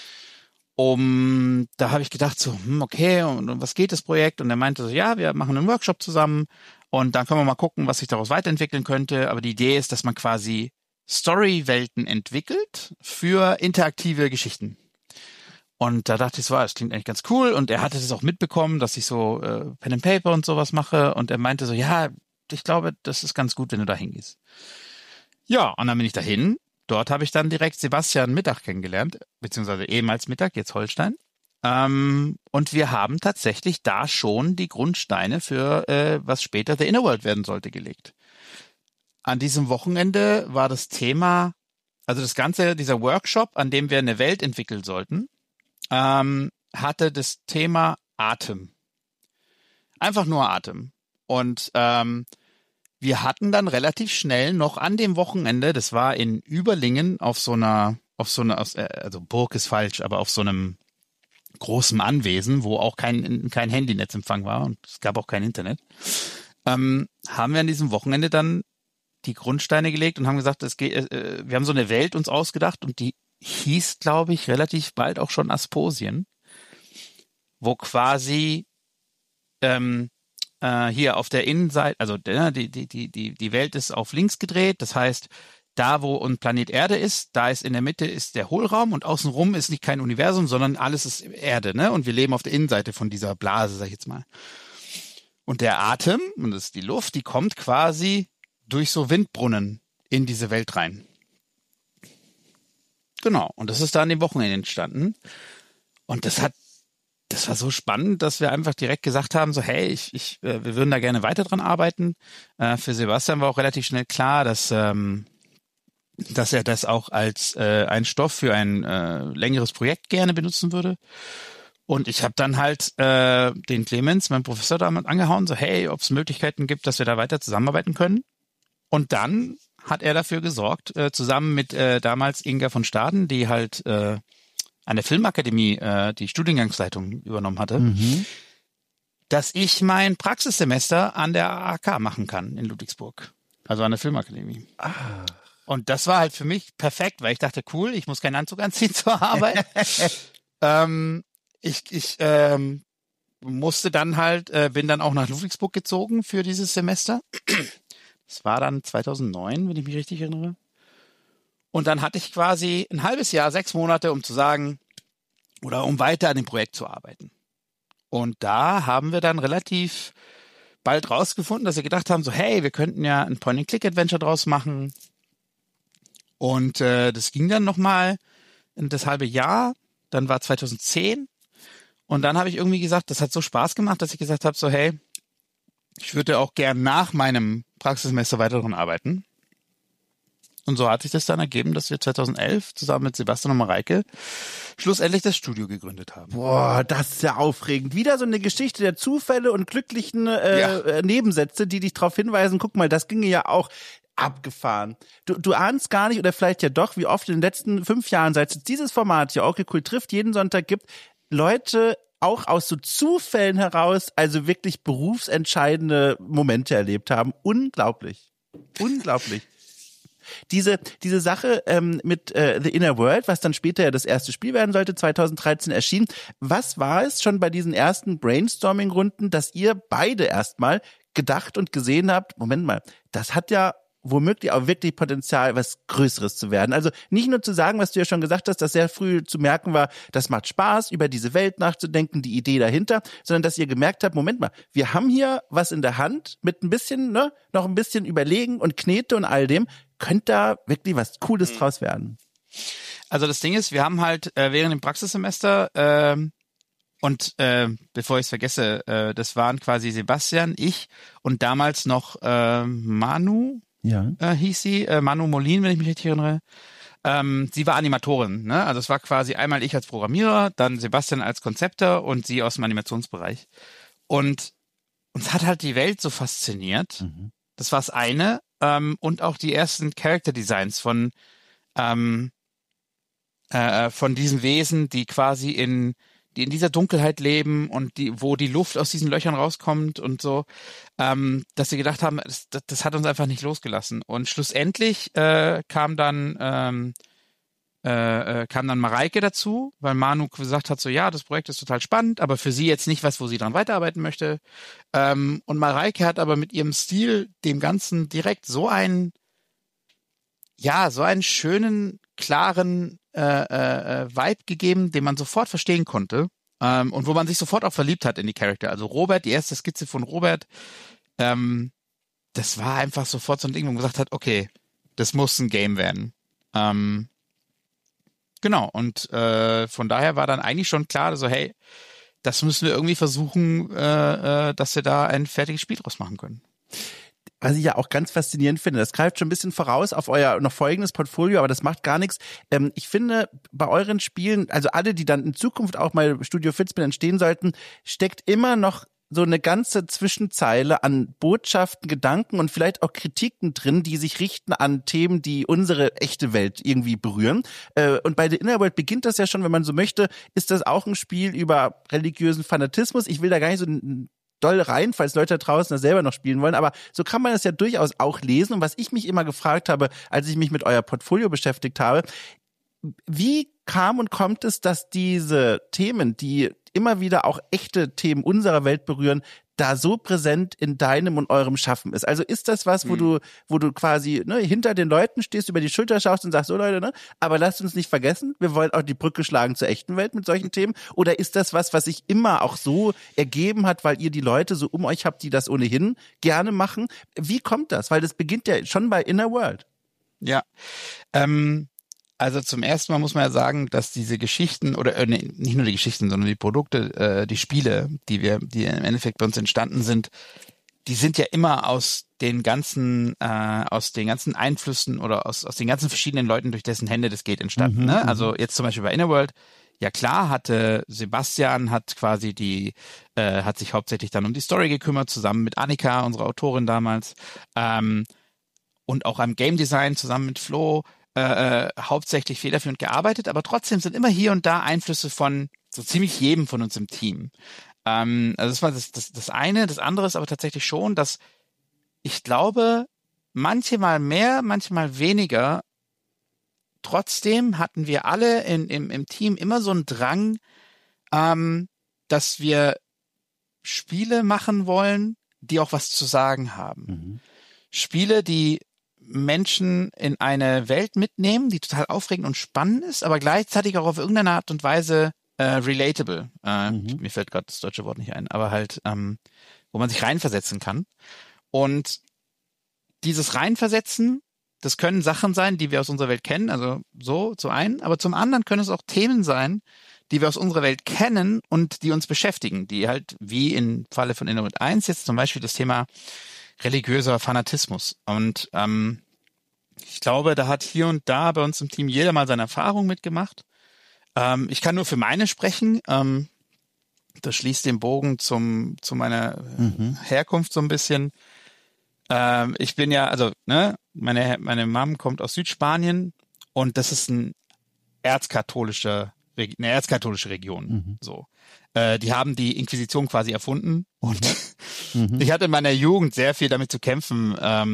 Da habe ich gedacht so, okay, und was geht das Projekt? Und er meinte so, ja, wir machen einen Workshop zusammen und dann können wir mal gucken, was sich daraus weiterentwickeln könnte. Aber die Idee ist, dass man quasi Storywelten entwickelt für interaktive Geschichten. Und da dachte ich so, das klingt eigentlich ganz cool. Und er hatte das auch mitbekommen, dass ich so Pen and Paper und sowas mache. Und er meinte so, ja, ich glaube, das ist ganz gut, wenn du da hingehst. Ja, und dann bin ich dahin. Dort habe ich dann direkt Sebastian Mittag kennengelernt, beziehungsweise ehemals Mittag, jetzt Holstein. Und wir haben tatsächlich da schon die Grundsteine für was später The Inner World werden sollte, gelegt. An diesem Wochenende war das Thema, also dieser Workshop, an dem wir eine Welt entwickeln sollten, hatte das Thema Atem. Einfach nur Atem. Und wir hatten dann relativ schnell noch an dem Wochenende, das war in Überlingen also Burg ist falsch, aber auf so einem großen Anwesen, wo auch kein Handynetzempfang war und es gab auch kein Internet, haben wir an diesem Wochenende dann die Grundsteine gelegt und haben gesagt, wir haben so eine Welt uns ausgedacht und die hieß, glaube ich, relativ bald auch schon Asposien, wo quasi hier auf der Innenseite, also die Welt ist auf links gedreht, das heißt, da wo ein Planet Erde ist, da ist in der Mitte ist der Hohlraum und außenrum ist nicht kein Universum, sondern alles ist Erde, ne? Und wir leben auf der Innenseite von dieser Blase, sag ich jetzt mal. Und der Atem, und das ist die Luft, die kommt quasi durch so Windbrunnen in diese Welt rein. Genau, und das ist da an dem Wochenende entstanden. Und das hat das war so spannend, dass wir einfach direkt gesagt haben, so hey, wir würden da gerne weiter dran arbeiten. Für Sebastian war auch relativ schnell klar, dass er das auch als einen Stoff für ein längeres Projekt gerne benutzen würde. Und ich habe dann halt den Clemens, meinen Professor, damals angehauen, so hey, ob es Möglichkeiten gibt, dass wir da weiter zusammenarbeiten können. Und dann hat er dafür gesorgt, zusammen mit damals Inga von Staden, die halt an der Filmakademie die Studiengangsleitung übernommen hatte, dass ich mein Praxissemester an der AAK machen kann in Ludwigsburg, also an der Filmakademie. Und das war halt für mich perfekt, weil ich dachte, cool, ich muss keinen Anzug anziehen zur Arbeit. Ich musste dann halt, bin dann auch nach Ludwigsburg gezogen für dieses Semester. Das war dann 2009, wenn ich mich richtig erinnere. Und dann hatte ich quasi ein halbes Jahr, 6 Monate, um zu sagen, oder um weiter an dem Projekt zu arbeiten. Und da haben wir dann relativ bald rausgefunden, dass wir gedacht haben, so hey, wir könnten ja ein Point-and-Click-Adventure draus machen. Und das ging dann nochmal das halbe Jahr. Dann war 2010. Und dann habe ich irgendwie gesagt, das hat so Spaß gemacht, dass ich gesagt habe, so hey, ich würde auch gern nach meinem Praxissemester weiter daran arbeiten. Und so hat sich das dann ergeben, dass wir 2011 zusammen mit Sebastian und Mareike schlussendlich das Studio gegründet haben. Boah, das ist ja aufregend. Wieder so eine Geschichte der Zufälle und glücklichen Nebensätze, die dich darauf hinweisen, guck mal, das ginge ja auch abgefahren. Du ahnst gar nicht, oder vielleicht ja doch, wie oft in den letzten 5 Jahren, seit es dieses Format hier Okay Cool trifft, jeden Sonntag gibt, Leute auch aus so Zufällen heraus, also wirklich berufsentscheidende Momente erlebt haben. Unglaublich. Unglaublich. Diese Sache mit The Inner World, was dann später ja das erste Spiel werden sollte, 2013 erschien. Was war es schon bei diesen ersten Brainstorming-Runden, dass ihr beide erstmal gedacht und gesehen habt, Moment mal, das hat ja womöglich auch wirklich Potenzial, was Größeres zu werden. Also nicht nur zu sagen, was du ja schon gesagt hast, dass sehr früh zu merken war, das macht Spaß, über diese Welt nachzudenken, die Idee dahinter, sondern dass ihr gemerkt habt, Moment mal, wir haben hier was in der Hand mit ein bisschen, noch ein bisschen Überlegen und Knete und all dem, könnte da wirklich was Cooles draus werden. Also das Ding ist, wir haben halt während dem Praxissemester bevor ich es vergesse, das waren quasi Sebastian, ich und damals noch Manu, hieß sie, Manu Molin, wenn ich mich richtig erinnere. Sie war Animatorin, ne? Also es war quasi einmal ich als Programmierer, dann Sebastian als Konzepter und sie aus dem Animationsbereich. Und uns hat halt die Welt so fasziniert. Das war das eine. Und auch die ersten Character Designs von diesen Wesen, die quasi in dieser Dunkelheit leben und wo die Luft aus diesen Löchern rauskommt und so, dass sie gedacht haben, das hat uns einfach nicht losgelassen. Und schlussendlich kam dann Mareike dazu, weil Manu gesagt hat, so ja, das Projekt ist total spannend, aber für sie jetzt nicht was, wo sie dran weiterarbeiten möchte. Und Mareike hat aber mit ihrem Stil dem Ganzen direkt so einen schönen, klaren Vibe gegeben, den man sofort verstehen konnte und wo man sich sofort auch verliebt hat in die Charakter. Also Robert, die erste Skizze von Robert, das war einfach sofort so ein Ding, wo man gesagt hat, okay, das muss ein Game werden. Genau, und von daher war dann eigentlich schon klar, so hey, das müssen wir irgendwie versuchen, dass wir da ein fertiges Spiel draus machen können. Was ich ja auch ganz faszinierend finde, das greift schon ein bisschen voraus auf euer noch folgendes Portfolio, aber das macht gar nichts. Ich finde, bei euren Spielen, also alle, die dann in Zukunft auch mal Studio Fizbin entstehen sollten, steckt immer noch so eine ganze Zwischenzeile an Botschaften, Gedanken und vielleicht auch Kritiken drin, die sich richten an Themen, die unsere echte Welt irgendwie berühren. Und bei The Inner World beginnt das ja schon, wenn man so möchte, ist das auch ein Spiel über religiösen Fanatismus. Ich will da gar nicht so doll rein, falls Leute da draußen das selber noch spielen wollen, aber so kann man das ja durchaus auch lesen. Und was ich mich immer gefragt habe, als ich mich mit euer Portfolio beschäftigt habe, wie kam und kommt es, dass diese Themen, die immer wieder auch echte Themen unserer Welt berühren, da so präsent in deinem und eurem Schaffen ist? Also ist das was, wo du quasi hinter den Leuten stehst, über die Schulter schaust und sagst, so Leute, aber lasst uns nicht vergessen, wir wollen auch die Brücke schlagen zur echten Welt mit solchen Themen? Oder ist das was sich immer auch so ergeben hat, weil ihr die Leute so um euch habt, die das ohnehin gerne machen? Wie kommt das? Weil das beginnt ja schon bei Inner World. Ja, Also zum ersten Mal muss man ja sagen, dass diese Geschichten oder nicht nur die Geschichten, sondern die Produkte, die Spiele, die im Endeffekt bei uns entstanden sind, die sind ja immer aus den ganzen Einflüssen oder aus den ganzen verschiedenen Leuten, durch dessen Hände das geht, entstanden. Ne? Also jetzt zum Beispiel bei Innerworld, ja klar, Sebastian hat quasi hat sich hauptsächlich dann um die Story gekümmert, zusammen mit Annika, unserer Autorin damals, und auch am Game Design zusammen mit Flo, hauptsächlich federführend gearbeitet, aber trotzdem sind immer hier und da Einflüsse von so ziemlich jedem von uns im Team. Also das war das eine. Das andere ist aber tatsächlich schon, dass ich glaube, manchmal mehr, manchmal weniger, trotzdem hatten wir alle im Team immer so einen Drang, dass wir Spiele machen wollen, die auch was zu sagen haben. Mhm. Spiele, die Menschen in eine Welt mitnehmen, die total aufregend und spannend ist, aber gleichzeitig auch auf irgendeine Art und Weise relatable. Mir fällt gerade das deutsche Wort nicht ein, aber halt, wo man sich reinversetzen kann. Und dieses Reinversetzen, das können Sachen sein, die wir aus unserer Welt kennen, also so zu einen, aber zum anderen können es auch Themen sein, die wir aus unserer Welt kennen und die uns beschäftigen, die halt wie im Falle von Innerworld 1 jetzt zum Beispiel das Thema religiöser Fanatismus. Und ich glaube, da hat hier und da bei uns im Team jeder mal seine Erfahrung mitgemacht. Ich kann nur für meine sprechen. Das schließt den Bogen zu meiner Herkunft so ein bisschen. Ich bin ja, also meine Mom kommt aus Südspanien und das ist eine erzkatholische Region. So, die haben die Inquisition quasi erfunden und ich hatte in meiner Jugend sehr viel damit zu kämpfen,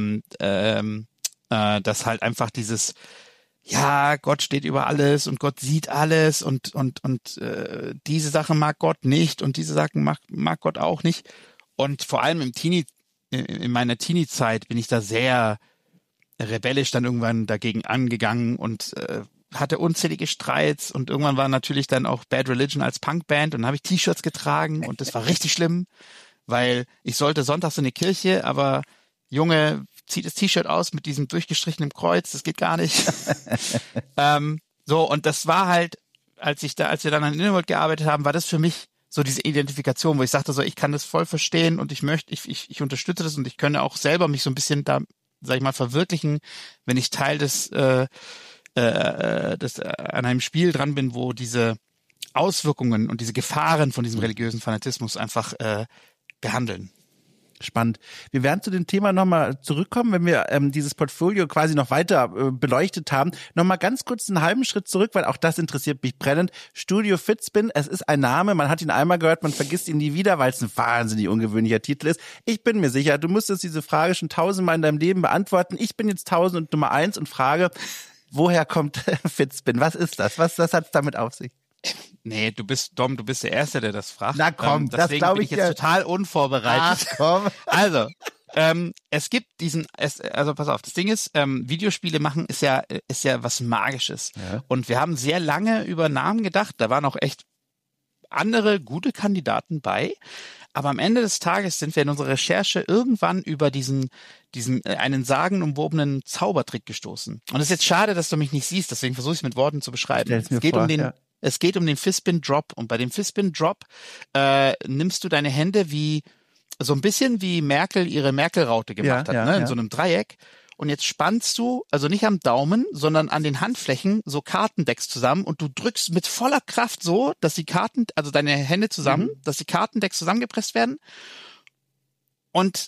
dass halt einfach dieses, ja, Gott steht über alles und Gott sieht alles und diese Sachen mag Gott nicht und diese Sachen mag Gott auch nicht. Und vor allem in meiner Teenie-Zeit bin ich da sehr rebellisch dann irgendwann dagegen angegangen und hatte unzählige Streits und irgendwann war natürlich dann auch Bad Religion als Punkband und dann habe ich T-Shirts getragen und das war richtig schlimm, weil ich sollte sonntags in die Kirche, aber Junge, zieht das T-Shirt aus mit diesem durchgestrichenen Kreuz, das geht gar nicht. So, und das war halt, als wir dann an Innerworld gearbeitet haben, war das für mich so diese Identifikation, wo ich sagte so, ich kann das voll verstehen und ich unterstütze das und ich könne auch selber mich so ein bisschen da, sag ich mal, verwirklichen, wenn ich Teil an einem Spiel dran bin, wo diese Auswirkungen und diese Gefahren von diesem religiösen Fanatismus einfach behandeln. Spannend. Wir werden zu dem Thema nochmal zurückkommen, wenn wir dieses Portfolio quasi noch weiter beleuchtet haben. Nochmal ganz kurz einen halben Schritt zurück, weil auch das interessiert mich brennend. Studio Fizbin, es ist ein Name, man hat ihn einmal gehört, man vergisst ihn nie wieder, weil es ein wahnsinnig ungewöhnlicher Titel ist. Ich bin mir sicher, du musstest diese Frage schon 1000-mal in deinem Leben beantworten. Ich bin jetzt 1000 und Nummer 1 und frage, woher kommt Fizbin? Was ist das? Was hat es damit auf sich? Nee, du bist der Erste, der das fragt. Na komm, das glaube ich bin ich jetzt total unvorbereitet. Ach komm. Also, es gibt also pass auf, das Ding ist, Videospiele machen ist ja was Magisches. Ja. Und wir haben sehr lange über Namen gedacht, da waren auch echt andere gute Kandidaten bei. Aber am Ende des Tages sind wir in unserer Recherche irgendwann über einen sagenumwobenen Zaubertrick gestoßen. Und es ist jetzt schade, dass du mich nicht siehst, deswegen versuche ich es mit Worten zu beschreiben. Es geht um den Fizbin Drop und bei dem Fizbin Drop nimmst du deine Hände so ein bisschen wie Merkel ihre Merkel-Raute gemacht hat, in so einem Dreieck. Und jetzt spannst du, also nicht am Daumen, sondern an den Handflächen so Kartendecks zusammen und du drückst mit voller Kraft so, dass deine Hände zusammen, dass die Kartendecks zusammengepresst werden. Und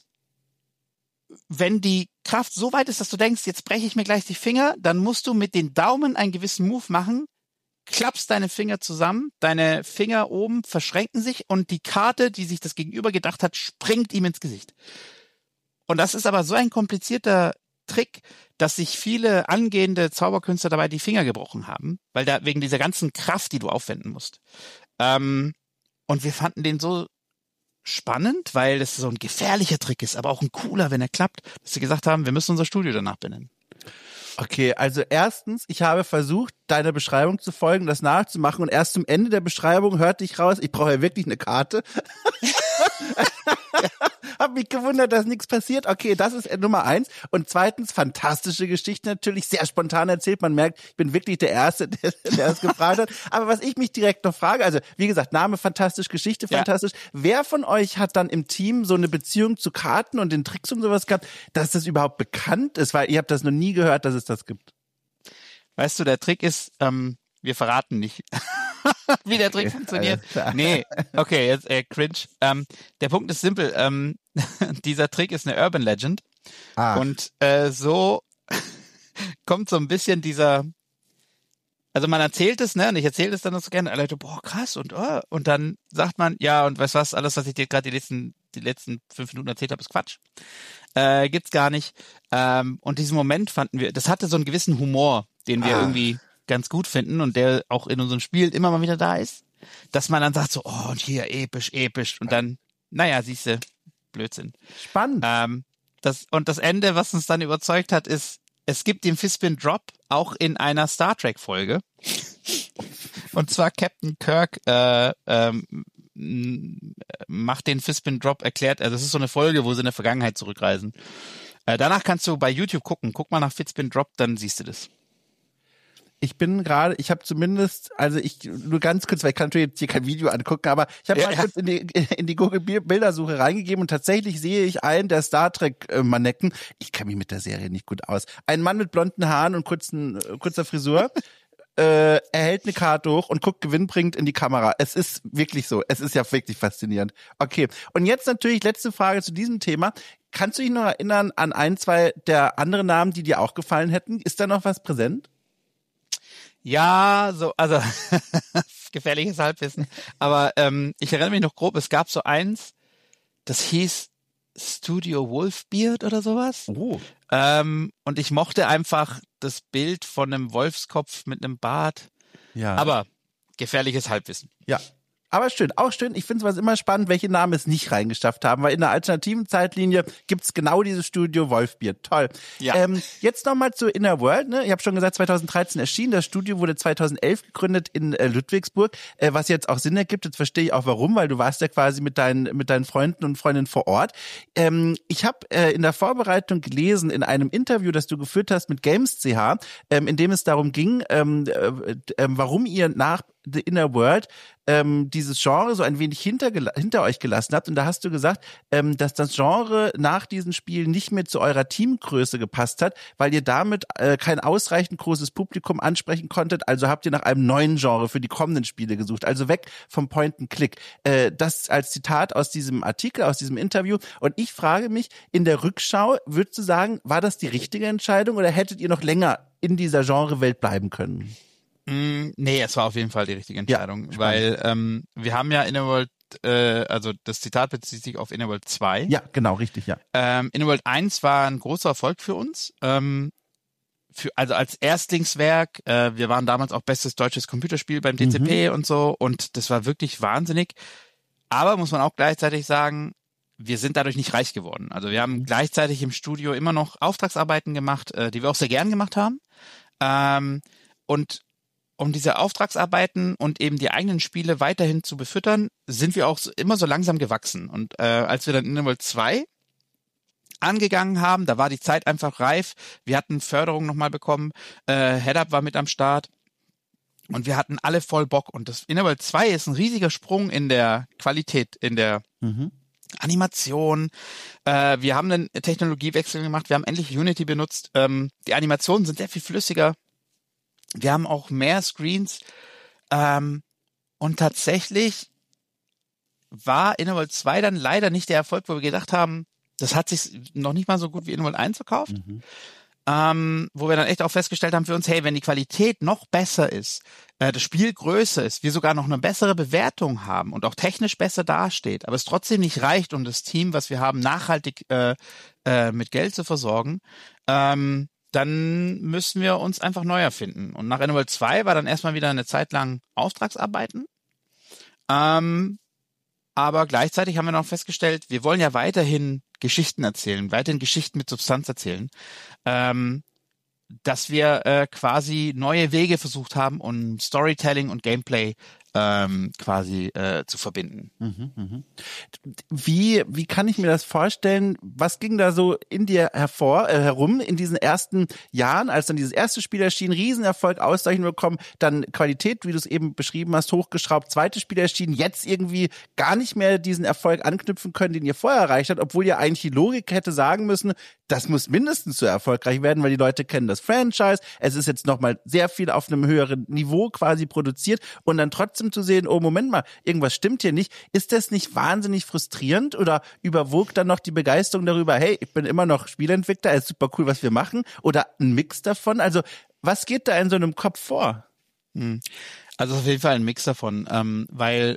wenn die Kraft so weit ist, dass du denkst, jetzt breche ich mir gleich die Finger, dann musst du mit den Daumen einen gewissen Move machen, klappst deine Finger zusammen, deine Finger oben verschränken sich und die Karte, die sich das Gegenüber gedacht hat, springt ihm ins Gesicht. Und das ist aber so ein komplizierter Trick, dass sich viele angehende Zauberkünstler dabei die Finger gebrochen haben, weil wegen dieser ganzen Kraft, die du aufwenden musst. Und wir fanden den so spannend, weil das so ein gefährlicher Trick ist, aber auch ein cooler, wenn er klappt, dass sie gesagt haben, wir müssen unser Studio danach benennen. Okay, also erstens, ich habe versucht, deiner Beschreibung zu folgen, das nachzumachen und erst zum Ende der Beschreibung hörte ich raus, ich brauche ja wirklich eine Karte. Hab mich gewundert, dass nichts passiert. Okay, das ist Nummer 1. Und zweitens, fantastische Geschichte natürlich, sehr spontan erzählt. Man merkt, ich bin wirklich der Erste, der es gefragt hat. Aber was ich mich direkt noch frage, also wie gesagt, Name fantastisch, Geschichte fantastisch. Ja. Wer von euch hat dann im Team so eine Beziehung zu Karten und den Tricks und sowas gehabt, dass das überhaupt bekannt ist? Weil ihr habt das noch nie gehört, dass es das gibt. Weißt du, der Trick ist, wir verraten nicht, wie der Trick funktioniert. Nee, okay, jetzt cringe. Der Punkt ist simpel. Dieser Trick ist eine Urban Legend. Und so kommt so ein bisschen dieser, also man erzählt es, ne, und ich erzähle es dann so gerne, alle Leute, boah, krass, und dann sagt man, ja, und weißt was, alles, was ich dir gerade die letzten 5 Minuten erzählt habe, ist Quatsch. Gibt's gar nicht. Und diesen Moment fanden wir, das hatte so einen gewissen Humor, den wir irgendwie ganz gut finden und der auch in unserem Spiel immer mal wieder da ist, dass man dann sagt so, oh, und hier episch und dann, naja, siehste, Blödsinn. Spannend. Das Ende, was uns dann überzeugt hat, ist, es gibt den Fistspin Drop auch in einer Star Trek Folge. Und zwar Captain Kirk macht den Fistspin Drop, erklärt, also das ist so eine Folge, wo sie in der Vergangenheit zurückreisen. Danach kannst du bei YouTube gucken, guck mal nach Fistspin Drop, dann siehst du das. Ich habe zumindest, also nur ganz kurz, weil ich kann natürlich jetzt hier kein Video angucken, aber ich habe mal kurz in die Google Bildersuche reingegeben und tatsächlich sehe ich einen der Star Trek Manecken. Ich kenne mich mit der Serie nicht gut aus. Ein Mann mit blonden Haaren und kurzer Frisur. Er hält eine Karte hoch und guckt gewinnbringend in die Kamera. Es ist wirklich so. Es ist ja wirklich faszinierend. Okay. Und jetzt natürlich letzte Frage zu diesem Thema. Kannst du dich noch erinnern an 1, 2 der anderen Namen, die dir auch gefallen hätten? Ist da noch was präsent? Ja, so, also gefährliches Halbwissen. Aber ich erinnere mich noch grob, es gab so eins, das hieß Studio Wolfbeard oder sowas. Oh. Und ich mochte einfach das Bild von einem Wolfskopf mit einem Bart. Ja. Aber gefährliches Halbwissen. Ja. Aber schön, auch schön. Ich finde es immer spannend, welche Namen es nicht reingeschafft haben, weil in der alternativen Zeitlinie gibt's genau dieses Studio Wolfbeard. Toll. Ja. Jetzt nochmal zu Inner World. Ne? Ich habe schon gesagt, 2013 erschienen. Das Studio wurde 2011 gegründet in Ludwigsburg, was jetzt auch Sinn ergibt. Jetzt verstehe ich auch warum, weil du warst ja quasi mit deinen Freunden und Freundinnen vor Ort. Ich habe in der Vorbereitung gelesen, in einem Interview, das du geführt hast mit Games.ch, in dem es darum ging, warum ihr nach The Inner World dieses Genre so ein wenig hinter euch gelassen habt. Und da hast du gesagt, dass das Genre nach diesem Spiel nicht mehr zu eurer Teamgröße gepasst hat, weil ihr damit kein ausreichend großes Publikum ansprechen konntet. Also habt ihr nach einem neuen Genre für die kommenden Spiele gesucht. Also weg vom Point-and-Click. Das als Zitat aus diesem Artikel, aus diesem Interview. Und ich frage mich, in der Rückschau, würdest du sagen, war das die richtige Entscheidung oder hättet ihr noch länger in dieser Genrewelt bleiben können? Nee, es war auf jeden Fall die richtige Entscheidung, ja, weil wir haben ja Inner World, also das Zitat bezieht sich auf Inner World 2. Ja, genau, richtig, ja. Inner World 1 war ein großer Erfolg für uns, also als Erstlingswerk. Wir waren damals auch bestes deutsches Computerspiel beim DCP und so und das war wirklich wahnsinnig. Aber muss man auch gleichzeitig sagen, wir sind dadurch nicht reich geworden. Also wir haben gleichzeitig im Studio immer noch Auftragsarbeiten gemacht, die wir auch sehr gern gemacht haben. Und um diese Auftragsarbeiten und eben die eigenen Spiele weiterhin zu befüttern, sind wir auch immer so langsam gewachsen. Und als wir dann Inner World 2 angegangen haben, da war die Zeit einfach reif. Wir hatten Förderung nochmal bekommen, Headup war mit am Start und wir hatten alle voll Bock. Und das Inner World 2 ist ein riesiger Sprung in der Qualität, in der Animation. Wir haben einen Technologiewechsel gemacht, wir haben endlich Unity benutzt. Die Animationen sind sehr viel flüssiger. Wir haben auch mehr Screens und tatsächlich war Inner World 2 dann leider nicht der Erfolg, wo wir gedacht haben, das hat sich noch nicht mal so gut wie Inner World 1 verkauft, wo wir dann echt auch festgestellt haben für uns, hey, wenn die Qualität noch besser ist, das Spiel größer ist, wir sogar noch eine bessere Bewertung haben und auch technisch besser dasteht, aber es trotzdem nicht reicht, um das Team, was wir haben, nachhaltig mit Geld zu versorgen, dann müssen wir uns einfach neu erfinden. Und nach Inner World 2 war dann erstmal wieder eine Zeit lang Auftragsarbeiten. Aber gleichzeitig haben wir noch festgestellt, wir wollen ja weiterhin Geschichten erzählen, weiterhin Geschichten mit Substanz erzählen, dass wir quasi neue Wege versucht haben, um Storytelling und Gameplay quasi zu verbinden. Wie kann ich mir das vorstellen? Was ging da so in dir herum in diesen ersten Jahren, als dann dieses erste Spiel erschien, Riesenerfolg, Auszeichnung bekommen, dann Qualität, wie du es eben beschrieben hast, hochgeschraubt, zweites Spiel erschien, jetzt irgendwie gar nicht mehr diesen Erfolg anknüpfen können, den ihr vorher erreicht habt, obwohl ihr eigentlich die Logik hätte sagen müssen, das muss mindestens so erfolgreich werden, weil die Leute kennen das Franchise, es ist jetzt nochmal sehr viel auf einem höheren Niveau quasi produziert und dann trotzdem zu sehen, oh Moment mal, irgendwas stimmt hier nicht. Ist das nicht wahnsinnig frustrierend oder überwog dann noch die Begeisterung darüber, hey, ich bin immer noch Spieleentwickler, ist super cool, was wir machen oder ein Mix davon? Also was geht da in so einem Kopf vor? Also auf jeden Fall ein Mix davon, weil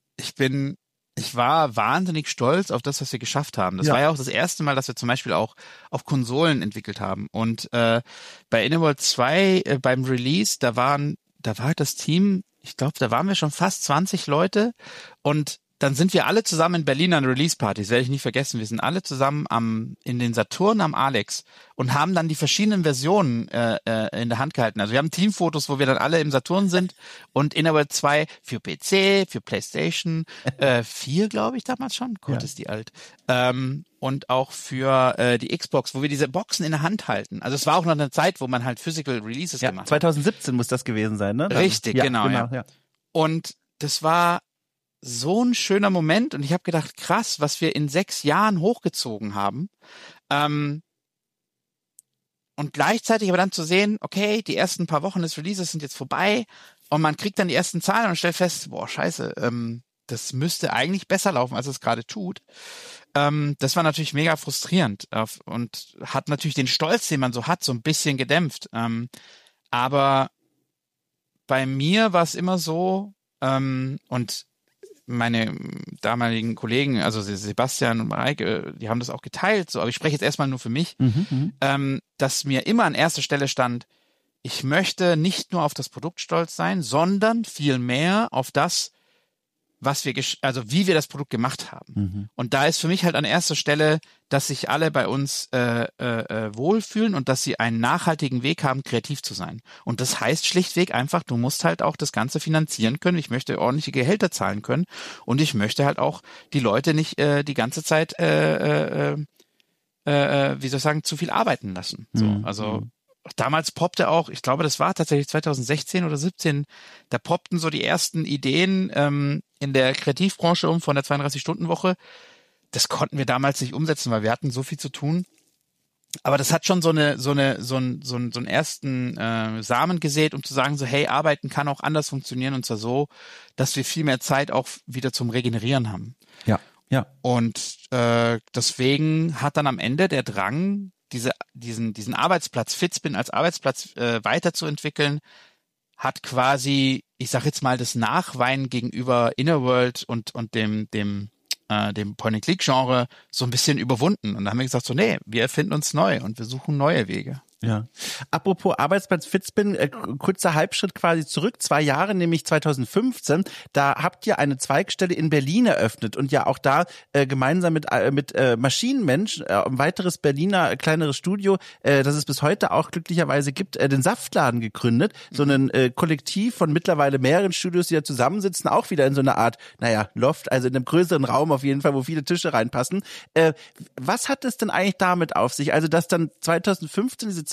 ich war wahnsinnig stolz auf das, was wir geschafft haben. Das war ja auch das erste Mal, dass wir zum Beispiel auch auf Konsolen entwickelt haben. Und bei Innerworld 2 beim Release, da war das Team, ich glaube, da waren wir schon fast 20 Leute und dann sind wir alle zusammen in Berlin an Release-Partys, werde ich nicht vergessen. Wir sind alle zusammen in den Saturn am Alex und haben dann die verschiedenen Versionen in der Hand gehalten. Also wir haben Teamfotos, wo wir dann alle im Saturn sind und Innerworld 2 für PC, für PlayStation 4, glaube ich, damals schon. Gott, ist die alt. Und auch für die Xbox, wo wir diese Boxen in der Hand halten. Also es war auch noch eine Zeit, wo man halt Physical Releases gemacht hat. 2017 muss das gewesen sein, ne? Richtig, genau. Ja. Und das war so ein schöner Moment und ich habe gedacht, krass, was wir in 6 Jahren hochgezogen haben. Und gleichzeitig aber dann zu sehen, okay, die ersten paar Wochen des Releases sind jetzt vorbei und man kriegt dann die ersten Zahlen und stellt fest, boah, scheiße, das müsste eigentlich besser laufen, als es gerade tut. Das war natürlich mega frustrierend und hat natürlich den Stolz, den man so hat, so ein bisschen gedämpft. Aber bei mir war es immer so, und meine damaligen Kollegen, also Sebastian und Mareike, die haben das auch geteilt, so, aber ich spreche jetzt erstmal nur für mich, dass mir immer an erster Stelle stand, ich möchte nicht nur auf das Produkt stolz sein, sondern vielmehr auf das, wie wir das Produkt gemacht haben. Und da ist für mich halt an erster Stelle, dass sich alle bei uns wohlfühlen und dass sie einen nachhaltigen Weg haben, kreativ zu sein. Und das heißt schlichtweg einfach, du musst halt auch das Ganze finanzieren können. Ich möchte ordentliche Gehälter zahlen können und ich möchte halt auch die Leute nicht die ganze Zeit, wie soll ich sagen, zu viel arbeiten lassen. So, also damals poppte auch, ich glaube, das war tatsächlich 2016 oder 17, da poppten so die ersten Ideen in der Kreativbranche von der 32-Stunden-Woche. Das konnten wir damals nicht umsetzen, weil wir hatten so viel zu tun. Aber das hat schon so einen ersten Samen gesät, um zu sagen, so, hey, Arbeiten kann auch anders funktionieren und zwar so, dass wir viel mehr Zeit auch wieder zum Regenerieren haben. Ja. Und deswegen hat dann am Ende der Drang, diesen Arbeitsplatz, Fitspin als Arbeitsplatz weiterzuentwickeln, hat quasi, ich sag jetzt mal, das Nachweinen gegenüber Innerworld und dem Point-and-Click-Genre so ein bisschen überwunden. Und dann haben wir gesagt, so, nee, wir erfinden uns neu und wir suchen neue Wege. Ja. Apropos Arbeitsplatz Fitspin, kurzer Halbschritt quasi zurück, 2 Jahre, nämlich 2015, da habt ihr eine Zweigstelle in Berlin eröffnet und ja auch da gemeinsam mit Maschinenmensch, ein weiteres Berliner kleineres Studio, das es bis heute auch glücklicherweise gibt, den Saftladen gegründet, so ein Kollektiv von mittlerweile mehreren Studios, die da zusammensitzen, auch wieder in so einer Art, Loft, also in einem größeren Raum auf jeden Fall, wo viele Tische reinpassen. Was hat es denn eigentlich damit auf sich? Also, dass dann 2015 diese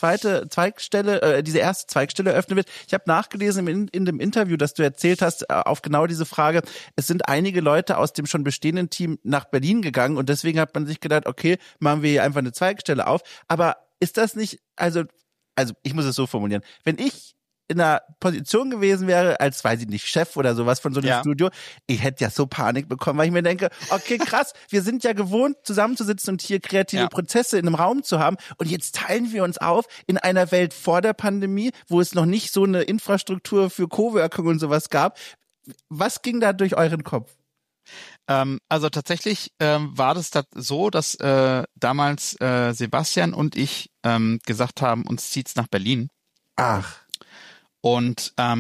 diese erste Zweigstelle eröffnet wird. Ich habe nachgelesen in dem Interview, das du erzählt hast, auf genau diese Frage. Es sind einige Leute aus dem schon bestehenden Team nach Berlin gegangen und deswegen hat man sich gedacht, okay, machen wir hier einfach eine Zweigstelle auf. Aber ist das nicht, also ich muss es so formulieren, wenn ich in einer Position gewesen wäre, als, weiß ich nicht, Chef oder sowas von so einem Studio, ich hätte ja so Panik bekommen, weil ich mir denke, okay, krass, wir sind ja gewohnt, zusammenzusitzen und hier kreative Prozesse in einem Raum zu haben und jetzt teilen wir uns auf in einer Welt vor der Pandemie, wo es noch nicht so eine Infrastruktur für Coworking und sowas gab. Was ging da durch euren Kopf? Also tatsächlich war das so, dass damals Sebastian und ich gesagt haben, uns zieht's nach Berlin. Ach. Und wir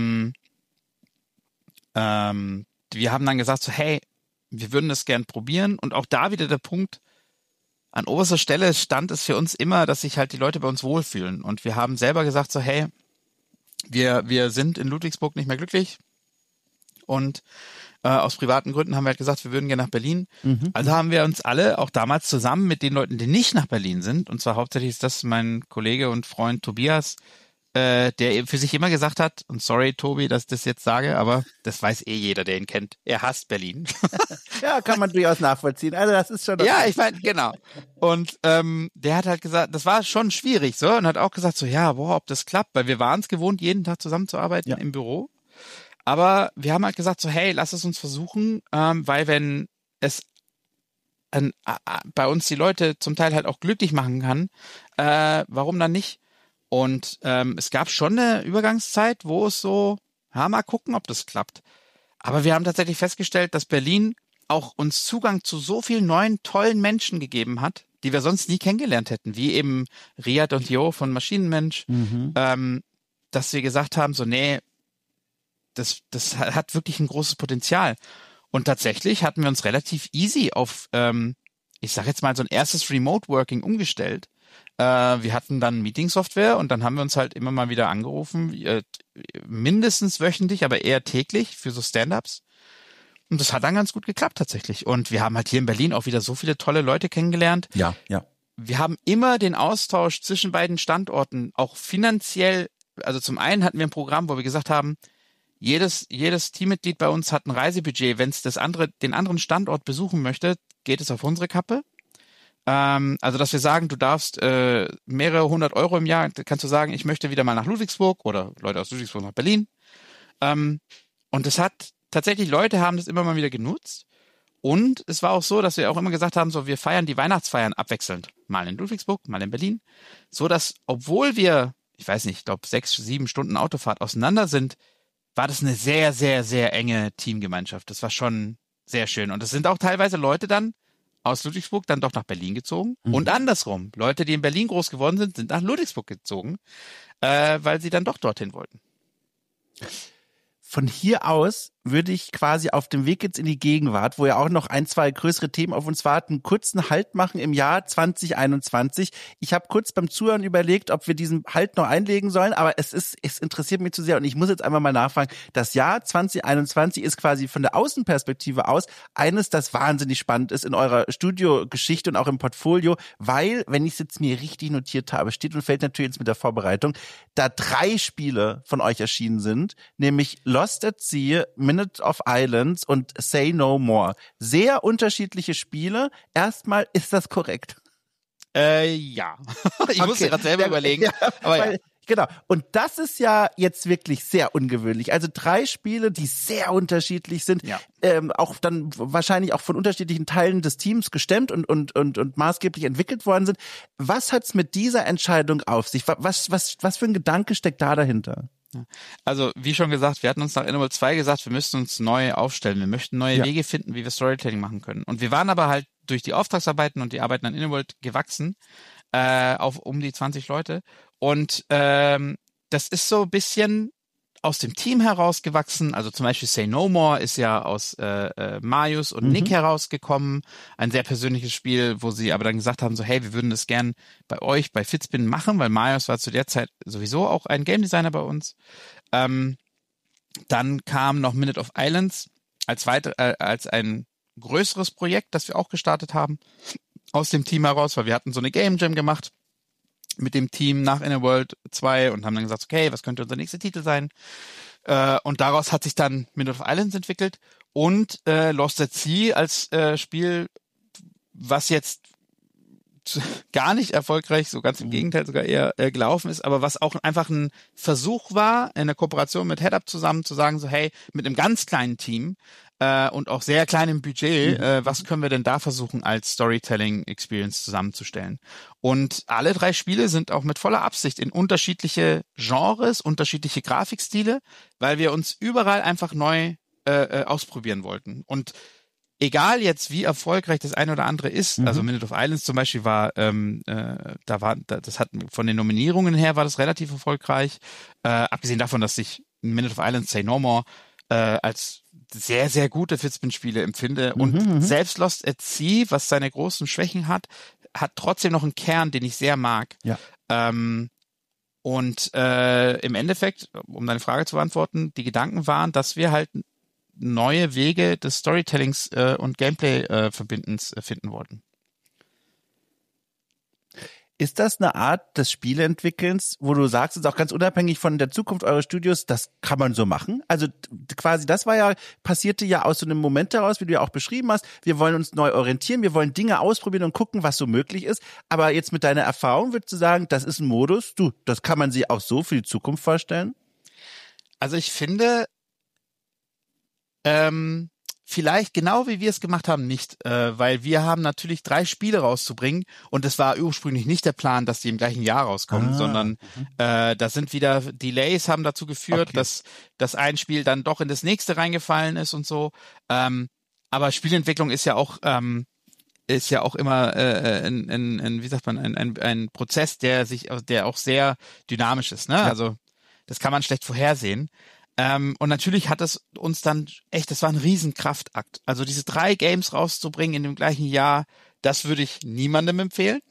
haben dann gesagt, so, hey, wir würden das gern probieren. Und auch da wieder der Punkt, an oberster Stelle stand es für uns immer, dass sich halt die Leute bei uns wohlfühlen. Und wir haben selber gesagt, so, hey, wir sind in Ludwigsburg nicht mehr glücklich. und aus privaten Gründen haben wir halt gesagt, wir würden gerne nach Berlin. Also haben wir uns alle, auch damals zusammen mit den Leuten, die nicht nach Berlin sind, und zwar hauptsächlich ist das mein Kollege und Freund Tobias, der eben für sich immer gesagt hat, und sorry Tobi, dass ich das jetzt sage, aber das weiß eh jeder, der ihn kennt, er hasst Berlin. Ja, kann man durchaus nachvollziehen. Also das ist schon... Ja, ich meine, genau. Und der hat halt gesagt, das war schon schwierig so, und hat auch gesagt so, ja, boah, ob das klappt, weil wir waren es gewohnt, jeden Tag zusammenzuarbeiten im Büro. Aber wir haben halt gesagt so, hey, lass es uns versuchen, weil wenn es bei uns die Leute zum Teil halt auch glücklich machen kann, warum dann nicht? Und es gab schon eine Übergangszeit, wo es so, ja, mal gucken, ob das klappt. Aber wir haben tatsächlich festgestellt, dass Berlin auch uns Zugang zu so vielen neuen, tollen Menschen gegeben hat, die wir sonst nie kennengelernt hätten, wie eben Riyad und Jo von Maschinenmensch, dass wir gesagt haben, so, nee, das hat wirklich ein großes Potenzial. Und tatsächlich hatten wir uns relativ easy auf, ich sag jetzt mal, so ein erstes Remote-Working umgestellt. Wir hatten dann Meeting-Software und dann haben wir uns halt immer mal wieder angerufen, mindestens wöchentlich, aber eher täglich für so Stand-ups. Und das hat dann ganz gut geklappt tatsächlich. Und wir haben halt hier in Berlin auch wieder so viele tolle Leute kennengelernt. Ja. Wir haben immer den Austausch zwischen beiden Standorten, auch finanziell. Also zum einen hatten wir ein Programm, wo wir gesagt haben, jedes Teammitglied bei uns hat ein Reisebudget. Wenn es den anderen Standort besuchen möchte, geht es auf unsere Kappe. Also, dass wir sagen, du darfst mehrere 100 Euro im Jahr, kannst du sagen, ich möchte wieder mal nach Ludwigsburg oder Leute aus Ludwigsburg nach Berlin. Und es hat tatsächlich, Leute haben das immer mal wieder genutzt. Und es war auch so, dass wir auch immer gesagt haben, so, wir feiern die Weihnachtsfeiern abwechselnd. Mal in Ludwigsburg, mal in Berlin. So dass, obwohl wir, ich weiß nicht, ich glaube 6, 7 Stunden Autofahrt auseinander sind, war das eine sehr, sehr, sehr enge Teamgemeinschaft. Das war schon sehr schön. Und es sind auch teilweise Leute dann aus Ludwigsburg dann doch nach Berlin gezogen. Und andersrum. Leute, die in Berlin groß geworden sind, sind nach Ludwigsburg gezogen, weil sie dann doch dorthin wollten. Von hier aus würde ich quasi auf dem Weg jetzt in die Gegenwart, wo ja auch noch 1, 2 größere Themen auf uns warten, kurzen Halt machen im Jahr 2021. Ich habe kurz beim Zuhören überlegt, ob wir diesen Halt noch einlegen sollen, aber es interessiert mich zu sehr und ich muss jetzt einmal mal nachfragen. Das Jahr 2021 ist quasi von der Außenperspektive aus eines, das wahnsinnig spannend ist in eurer Studiogeschichte und auch im Portfolio, weil, wenn ich es jetzt mir richtig notiert habe, steht und fällt natürlich jetzt mit der Vorbereitung, da 3 Spiele von euch erschienen sind, nämlich Lost at Sea, Minute of Islands und Say No More. Sehr unterschiedliche Spiele. Erstmal, ist das korrekt? Ja. Ich musste gerade selber überlegen. Ja, aber ja. Genau. Und das ist ja jetzt wirklich sehr ungewöhnlich. Also 3 Spiele, die sehr unterschiedlich sind, auch dann wahrscheinlich auch von unterschiedlichen Teilen des Teams gestemmt und maßgeblich entwickelt worden sind. Was hat's mit dieser Entscheidung auf sich? Was für ein Gedanke steckt da dahinter? Also, wie schon gesagt, wir hatten uns nach Innoworld 2 gesagt, wir müssten uns neu aufstellen. Wir möchten neue Wege finden, wie wir Storytelling machen können. Und wir waren aber halt durch die Auftragsarbeiten und die Arbeiten an Innoworld gewachsen, auf um die 20 Leute. Und das ist so ein bisschen aus dem Team herausgewachsen. Also zum Beispiel Say No More ist ja aus Marius und Nick herausgekommen. Ein sehr persönliches Spiel, wo sie aber dann gesagt haben, so hey, wir würden das gern bei euch, bei Fitspin machen, weil Marius war zu der Zeit sowieso auch ein Game Designer bei uns. Dann kam noch Minute of Islands als ein größeres Projekt, das wir auch gestartet haben, aus dem Team heraus, weil wir hatten so eine Game Jam gemacht mit dem Team nach Innoworld 2 und haben dann gesagt, okay, was könnte unser nächster Titel sein? Und daraus hat sich dann Minute of Islands entwickelt und Lost at Sea als Spiel, was jetzt gar nicht erfolgreich, so ganz im Gegenteil sogar eher gelaufen ist, aber was auch einfach ein Versuch war, in der Kooperation mit HeadUp zusammen zu sagen, so hey, mit einem ganz kleinen Team und auch sehr kleinem Budget, was können wir denn da versuchen, als Storytelling-Experience zusammenzustellen? Und alle 3 Spiele sind auch mit voller Absicht in unterschiedliche Genres, unterschiedliche Grafikstile, weil wir uns überall einfach neu ausprobieren wollten. Und egal jetzt, wie erfolgreich das eine oder andere ist, also Minute of Islands zum Beispiel war, das hat von den Nominierungen her war das relativ erfolgreich. Abgesehen davon, dass ich Minute of Islands Say No More als sehr, sehr gute Fitspin-Spiele empfinde. Und selbst Lost at Sea, was seine großen Schwächen hat trotzdem noch einen Kern, den ich sehr mag. Ja. Und im Endeffekt, um deine Frage zu beantworten, die Gedanken waren, dass wir halt neue Wege des Storytellings und Gameplay-Verbindens finden wollten. Ist das eine Art des Spieleentwickelns, wo du sagst, es ist auch ganz unabhängig von der Zukunft eures Studios, das kann man so machen? Also quasi, das passierte ja aus so einem Moment heraus, wie du ja auch beschrieben hast, wir wollen uns neu orientieren, wir wollen Dinge ausprobieren und gucken, was so möglich ist. Aber jetzt mit deiner Erfahrung würdest du sagen, das ist ein Modus, das kann man sich auch so für die Zukunft vorstellen? Also ich finde, vielleicht genau wie wir es gemacht haben, nicht, weil wir haben natürlich 3 Spiele rauszubringen und es war ursprünglich nicht der Plan, dass die im gleichen Jahr rauskommen, sondern da sind wieder Delays haben dazu geführt, dass ein Spiel dann doch in das nächste reingefallen ist und so. Aber Spielentwicklung ist ja auch immer wie sagt man, ein Prozess, der auch sehr dynamisch ist, ne? Ja. Also das kann man schlecht vorhersehen. Und natürlich hat es uns dann das war ein Riesenkraftakt. Also diese 3 Games rauszubringen in dem gleichen Jahr, das würde ich niemandem empfehlen.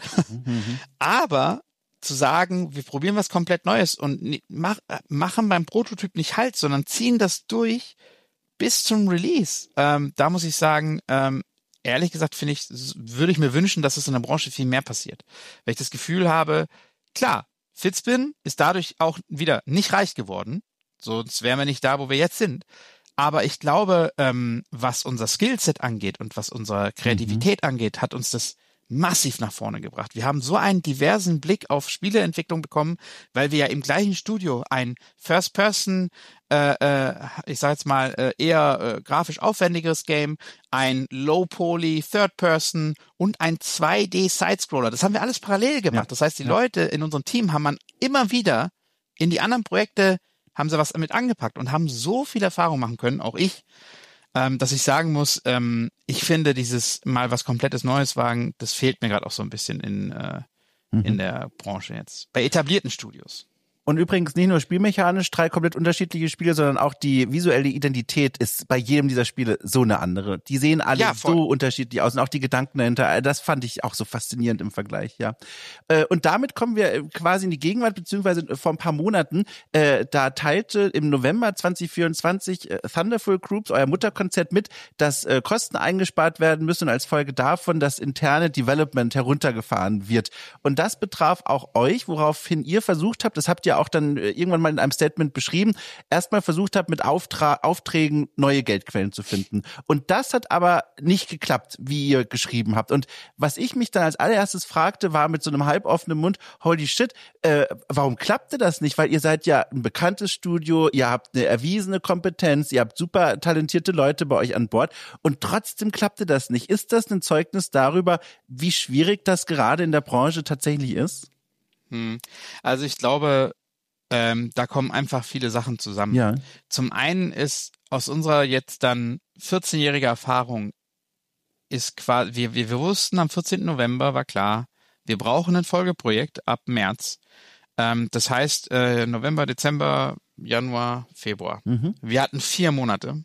Aber zu sagen, wir probieren was komplett Neues und machen beim Prototyp nicht Halt, sondern ziehen das durch bis zum Release. Da muss ich sagen, ehrlich gesagt würde ich mir wünschen, dass es in der Branche viel mehr passiert. Weil ich das Gefühl habe, klar, Fizbin ist dadurch auch wieder nicht reich geworden. Sonst wären wir nicht da, wo wir jetzt sind. Aber ich glaube, was unser Skillset angeht und was unsere Kreativität angeht, hat uns das massiv nach vorne gebracht. Wir haben so einen diversen Blick auf Spieleentwicklung bekommen, weil wir ja im gleichen Studio ein First-Person, ich sag jetzt mal, eher grafisch aufwendigeres Game, ein Low-Poly Third-Person und ein 2D-Sidescroller. Das haben wir alles parallel gemacht. Ja. Das heißt, die Leute in unserem Team haben man immer wieder in die anderen Projekte haben sie was damit angepackt und haben so viel Erfahrung machen können, auch ich, dass ich sagen muss, ich finde dieses mal was komplettes Neues wagen, das fehlt mir gerade auch so ein bisschen in der Branche jetzt. Bei etablierten Studios. Und übrigens nicht nur spielmechanisch 3 komplett unterschiedliche Spiele, sondern auch die visuelle Identität ist bei jedem dieser Spiele so eine andere. Die sehen alle so unterschiedlich aus und auch die Gedanken dahinter. Das fand ich auch so faszinierend im Vergleich, ja. Und damit kommen wir quasi in die Gegenwart, beziehungsweise vor ein paar Monaten. Da teilte im November 2024 Thunderful Groups, euer Mutterkonzert, mit, dass Kosten eingespart werden müssen und als Folge davon das interne Development heruntergefahren wird. Und das betraf auch euch, woraufhin ihr versucht habt, das habt ihr auch dann irgendwann mal in einem Statement beschrieben, erstmal versucht habt, mit Aufträgen neue Geldquellen zu finden. Und das hat aber nicht geklappt, wie ihr geschrieben habt. Und was ich mich dann als allererstes fragte, war mit so einem halboffenen Mund, holy shit, warum klappte das nicht? Weil ihr seid ja ein bekanntes Studio, ihr habt eine erwiesene Kompetenz, ihr habt super talentierte Leute bei euch an Bord und trotzdem klappte das nicht. Ist das ein Zeugnis darüber, wie schwierig das gerade in der Branche tatsächlich ist? Also ich glaube, da kommen einfach viele Sachen zusammen. Ja. Zum einen ist aus unserer jetzt dann 14-jähriger Erfahrung ist quasi, wir wussten am 14. November war klar, wir brauchen ein Folgeprojekt ab März. Das heißt November, Dezember, Januar, Februar. Wir hatten 4 Monate.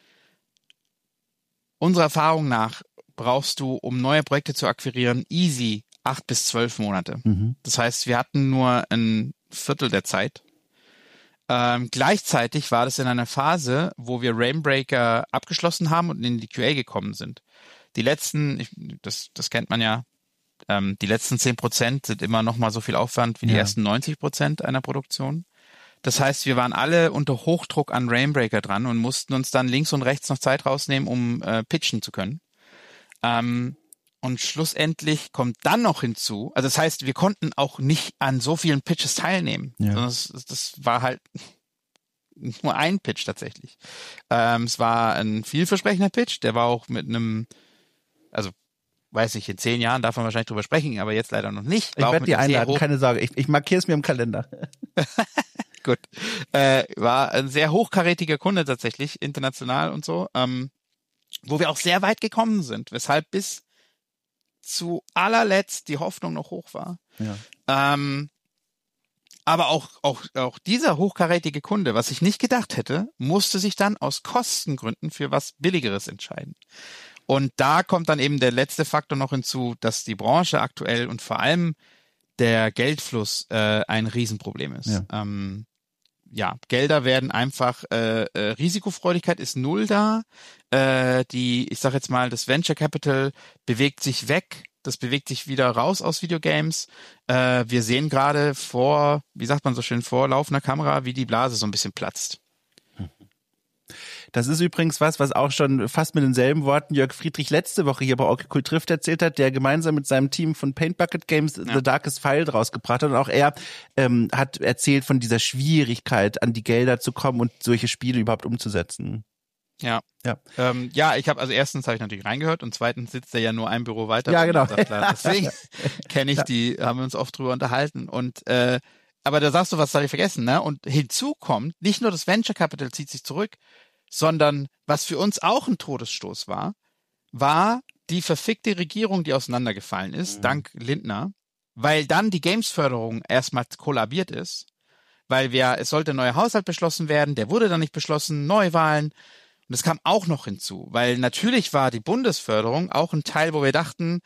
Unserer Erfahrung nach brauchst du, um neue Projekte zu akquirieren, easy 8 bis 12 Monate. Das heißt, wir hatten nur ein Viertel der Zeit. Gleichzeitig war das in einer Phase, wo wir Rainbreaker abgeschlossen haben und in die QA gekommen sind. Die letzten, das kennt man ja, die letzten 10% sind immer noch mal so viel Aufwand wie die ersten 90% einer Produktion. Das heißt, wir waren alle unter Hochdruck an Rainbreaker dran und mussten uns dann links und rechts noch Zeit rausnehmen, um pitchen zu können. Und schlussendlich kommt dann noch hinzu, also das heißt, wir konnten auch nicht an so vielen Pitches teilnehmen. Ja. Das war halt nur ein Pitch tatsächlich. Es war ein vielversprechender Pitch, der war auch mit einem, also weiß nicht, in 10 Jahren darf man wahrscheinlich drüber sprechen, aber jetzt leider noch nicht. Ich werde die einladen, keine Sorge, ich markiere es mir im Kalender. Gut. War ein sehr hochkarätiger Kunde tatsächlich, international und so, wo wir auch sehr weit gekommen sind, weshalb bis zu allerletzt die Hoffnung noch hoch war. Ja. Aber auch dieser hochkarätige Kunde, was ich nicht gedacht hätte, musste sich dann aus Kostengründen für was Billigeres entscheiden. Und da kommt dann eben der letzte Faktor noch hinzu, dass die Branche aktuell und vor allem der Geldfluss ein Riesenproblem ist. Ja. Gelder werden einfach, Risikofreudigkeit ist null da. Ich sag jetzt mal, das Venture Capital bewegt sich weg. Das bewegt sich wieder raus aus Videogames. Wir sehen gerade vor laufender Kamera, wie die Blase so ein bisschen platzt. Das ist übrigens was auch schon fast mit denselben Worten Jörg Friedrich letzte Woche hier bei Orky Kult trifft erzählt hat, der gemeinsam mit seinem Team von Paint Bucket Games The Darkest File draus gebracht hat. Und auch er hat erzählt von dieser Schwierigkeit, an die Gelder zu kommen und solche Spiele überhaupt umzusetzen. Ja. Erstens habe ich natürlich reingehört und zweitens sitzt er ja nur ein Büro weiter. Ja, genau. Deswegen kenne ich die, haben wir uns oft drüber unterhalten. Und aber da sagst du, was habe ich vergessen, ne? Und hinzu kommt, nicht nur das Venture Capital zieht sich zurück, sondern was für uns auch ein Todesstoß war die verfickte Regierung, die auseinandergefallen ist, dank Lindner, weil dann die Games-Förderung erstmal kollabiert ist, weil es sollte ein neuer Haushalt beschlossen werden, der wurde dann nicht beschlossen, Neuwahlen. Und das kam auch noch hinzu, weil natürlich war die Bundesförderung auch ein Teil, wo wir dachten,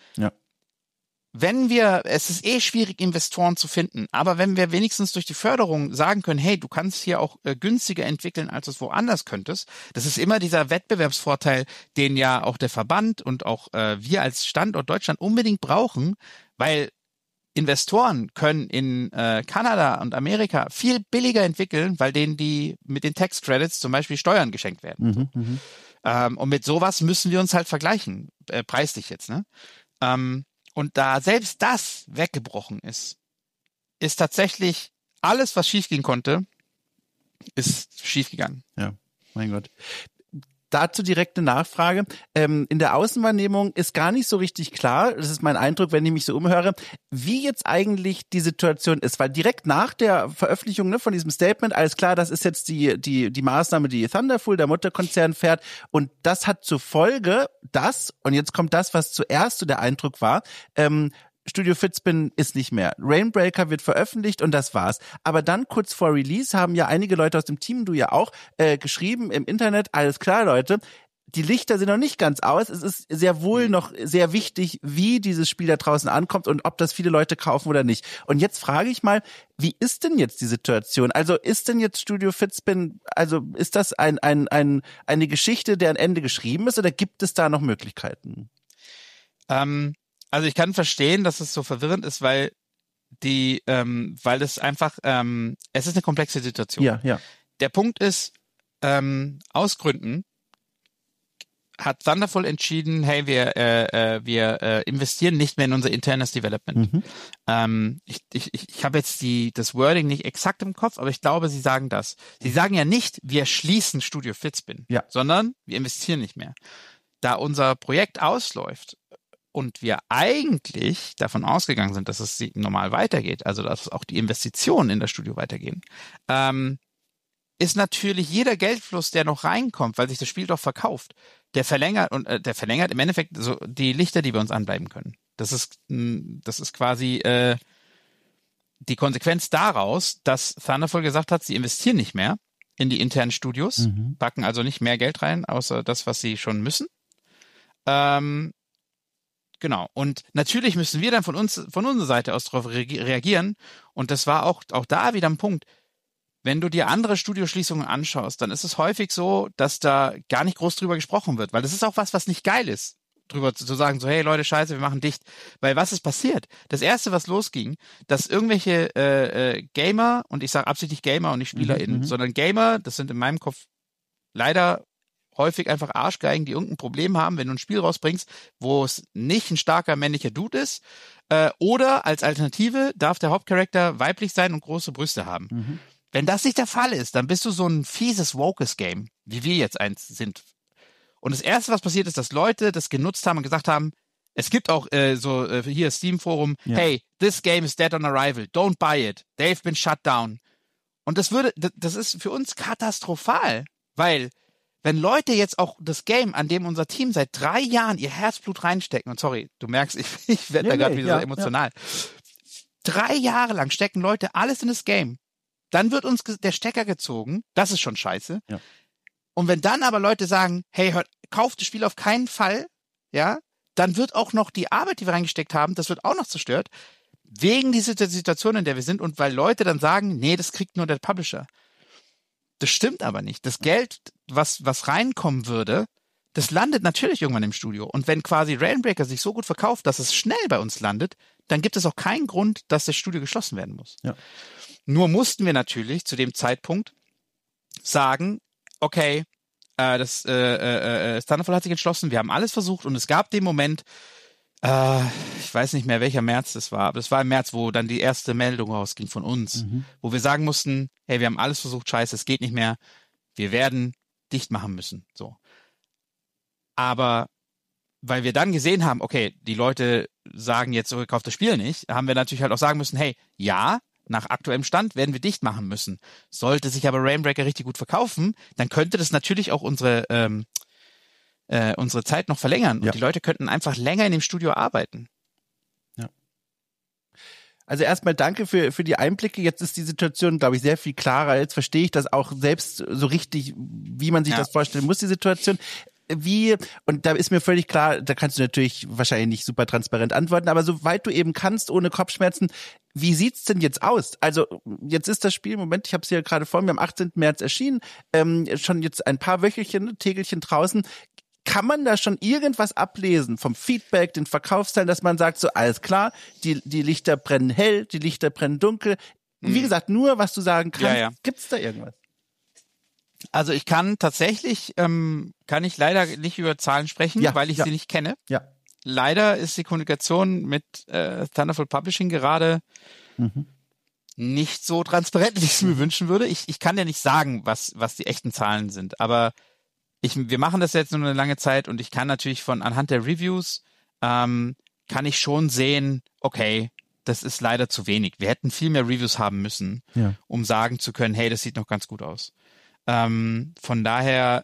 es ist schwierig, Investoren zu finden, aber wenn wir wenigstens durch die Förderung sagen können, hey, du kannst hier auch günstiger entwickeln, als du es woanders könntest, das ist immer dieser Wettbewerbsvorteil, den ja auch der Verband und auch wir als Standort Deutschland unbedingt brauchen, weil Investoren können in Kanada und Amerika viel billiger entwickeln, weil denen die mit den Tax Credits zum Beispiel Steuern geschenkt werden. Und mit sowas müssen wir uns halt vergleichen, preislich jetzt, ne? Und da selbst das weggebrochen ist tatsächlich alles, was schiefgehen konnte, ist schiefgegangen. Ja, mein Gott. Dazu direkt eine Nachfrage. In der Außenwahrnehmung ist gar nicht so richtig klar, das ist mein Eindruck, wenn ich mich so umhöre, wie jetzt eigentlich die Situation ist. Weil direkt nach der Veröffentlichung von diesem Statement, alles klar, das ist jetzt die Maßnahme, die Thunderful, der Mutterkonzern, fährt. Und das hat zur Folge, und jetzt kommt das, was zuerst so der Eindruck war, Studio Fizbin ist nicht mehr. Rainbreaker wird veröffentlicht und das war's. Aber dann kurz vor Release haben ja einige Leute aus dem Team, du ja auch, geschrieben im Internet, alles klar, Leute, die Lichter sind noch nicht ganz aus. Es ist sehr wohl noch sehr wichtig, wie dieses Spiel da draußen ankommt und ob das viele Leute kaufen oder nicht. Und jetzt frage ich mal, wie ist denn jetzt die Situation? Also ist denn jetzt Studio Fizbin, also ist das eine Geschichte, deren Ende geschrieben ist oder gibt es da noch Möglichkeiten? Also ich kann verstehen, dass es so verwirrend ist, weil es einfach, es ist eine komplexe Situation. Ja. Der Punkt ist, aus Gründen hat Thunderful entschieden, hey, wir investieren nicht mehr in unser internes Development. Ich habe jetzt das Wording nicht exakt im Kopf, aber ich glaube, sie sagen das. Sie sagen ja nicht, wir schließen Studio Fizbin, sondern wir investieren nicht mehr. Da unser Projekt ausläuft, und wir eigentlich davon ausgegangen sind, dass es normal weitergeht, also dass auch die Investitionen in das Studio weitergehen, ist natürlich jeder Geldfluss, der noch reinkommt, weil sich das Spiel doch verkauft, der verlängert im Endeffekt so die Lichter, die bei uns anbleiben können. Das ist quasi die Konsequenz daraus, dass Thunderful gesagt hat, sie investieren nicht mehr in die internen Studios, packen also nicht mehr Geld rein, außer das, was sie schon müssen. Genau. Und natürlich müssen wir dann von unserer Seite aus darauf reagieren. Und das war auch da wieder ein Punkt. Wenn du dir andere Studioschließungen anschaust, dann ist es häufig so, dass da gar nicht groß drüber gesprochen wird. Weil das ist auch was nicht geil ist, drüber zu sagen, so, hey Leute, scheiße, wir machen dicht. Weil was ist passiert? Das Erste, was losging, dass irgendwelche Gamer, und ich sage absichtlich Gamer und nicht SpielerInnen, sondern Gamer, das sind in meinem Kopf leider häufig einfach Arschgeigen, die irgendein Problem haben, wenn du ein Spiel rausbringst, wo es nicht ein starker männlicher Dude ist, oder als Alternative darf der Hauptcharakter weiblich sein und große Brüste haben. Wenn das nicht der Fall ist, dann bist du so ein fieses Wokes-Game, wie wir jetzt eins sind. Und das Erste, was passiert ist, dass Leute das genutzt haben und gesagt haben, es gibt auch hier Steam-Forum, hey, this game is dead on arrival, don't buy it, they've been shut down. Und das ist für uns katastrophal, weil wenn Leute jetzt auch das Game, an dem unser Team seit 3 Jahren ihr Herzblut reinstecken, und sorry, du merkst, ich werde da gerade wieder so emotional. 3 Jahre lang stecken Leute alles in das Game. Dann wird uns der Stecker gezogen. Das ist schon scheiße. Ja. Und wenn dann aber Leute sagen, hey, kauft das Spiel auf keinen Fall, ja, dann wird auch noch die Arbeit, die wir reingesteckt haben, das wird auch noch zerstört. Wegen dieser Situation, in der wir sind und weil Leute dann sagen, nee, das kriegt nur der Publisher. Das stimmt aber nicht. Das Geld, was reinkommen würde, das landet natürlich irgendwann im Studio. Und wenn quasi Rainbreaker sich so gut verkauft, dass es schnell bei uns landet, dann gibt es auch keinen Grund, dass das Studio geschlossen werden muss. Ja. Nur mussten wir natürlich zu dem Zeitpunkt sagen, okay, Thunderful hat sich entschlossen, wir haben alles versucht und es gab den Moment, ich weiß nicht mehr, welcher März das war, aber das war im März, wo dann die erste Meldung rausging von uns, wo wir sagen mussten, hey, wir haben alles versucht, scheiße, es geht nicht mehr, wir werden dicht machen müssen. So. Aber weil wir dann gesehen haben, okay, die Leute sagen jetzt, so, kauft das Spiel nicht, haben wir natürlich halt auch sagen müssen, hey, ja, nach aktuellem Stand werden wir dicht machen müssen. Sollte sich aber Rainbreaker richtig gut verkaufen, dann könnte das natürlich auch unsere Zeit noch verlängern. Und die Leute könnten einfach länger in dem Studio arbeiten. Ja. Also erstmal danke für die Einblicke. Jetzt ist die Situation, glaube ich, sehr viel klarer. Jetzt verstehe ich das auch selbst so richtig, wie man sich das vorstellen muss, die Situation. Und da ist mir völlig klar, da kannst du natürlich wahrscheinlich nicht super transparent antworten, aber soweit du eben kannst, ohne Kopfschmerzen, wie sieht's denn jetzt aus? Also jetzt ist das Spiel, Moment, ich habe es hier gerade vor mir, am 18. März erschienen, schon jetzt ein paar Wöchelchen, Tägelchen draußen. Kann man da schon irgendwas ablesen vom Feedback, den Verkaufszahlen, dass man sagt, so alles klar, die Lichter brennen hell, die Lichter brennen dunkel. Wie gesagt, nur was du sagen kannst, Gibt's da irgendwas? Also ich kann tatsächlich, kann ich leider nicht über Zahlen sprechen, weil ich sie nicht kenne. Ja. Leider ist die Kommunikation mit Thunderful Publishing gerade nicht so transparent, wie ich es mir wünschen würde. Ich kann ja nicht sagen, was die echten Zahlen sind, aber wir machen das jetzt nur eine lange Zeit und ich kann natürlich anhand der Reviews kann ich schon sehen, okay, das ist leider zu wenig. Wir hätten viel mehr Reviews haben müssen, um sagen zu können, hey, das sieht noch ganz gut aus. Von daher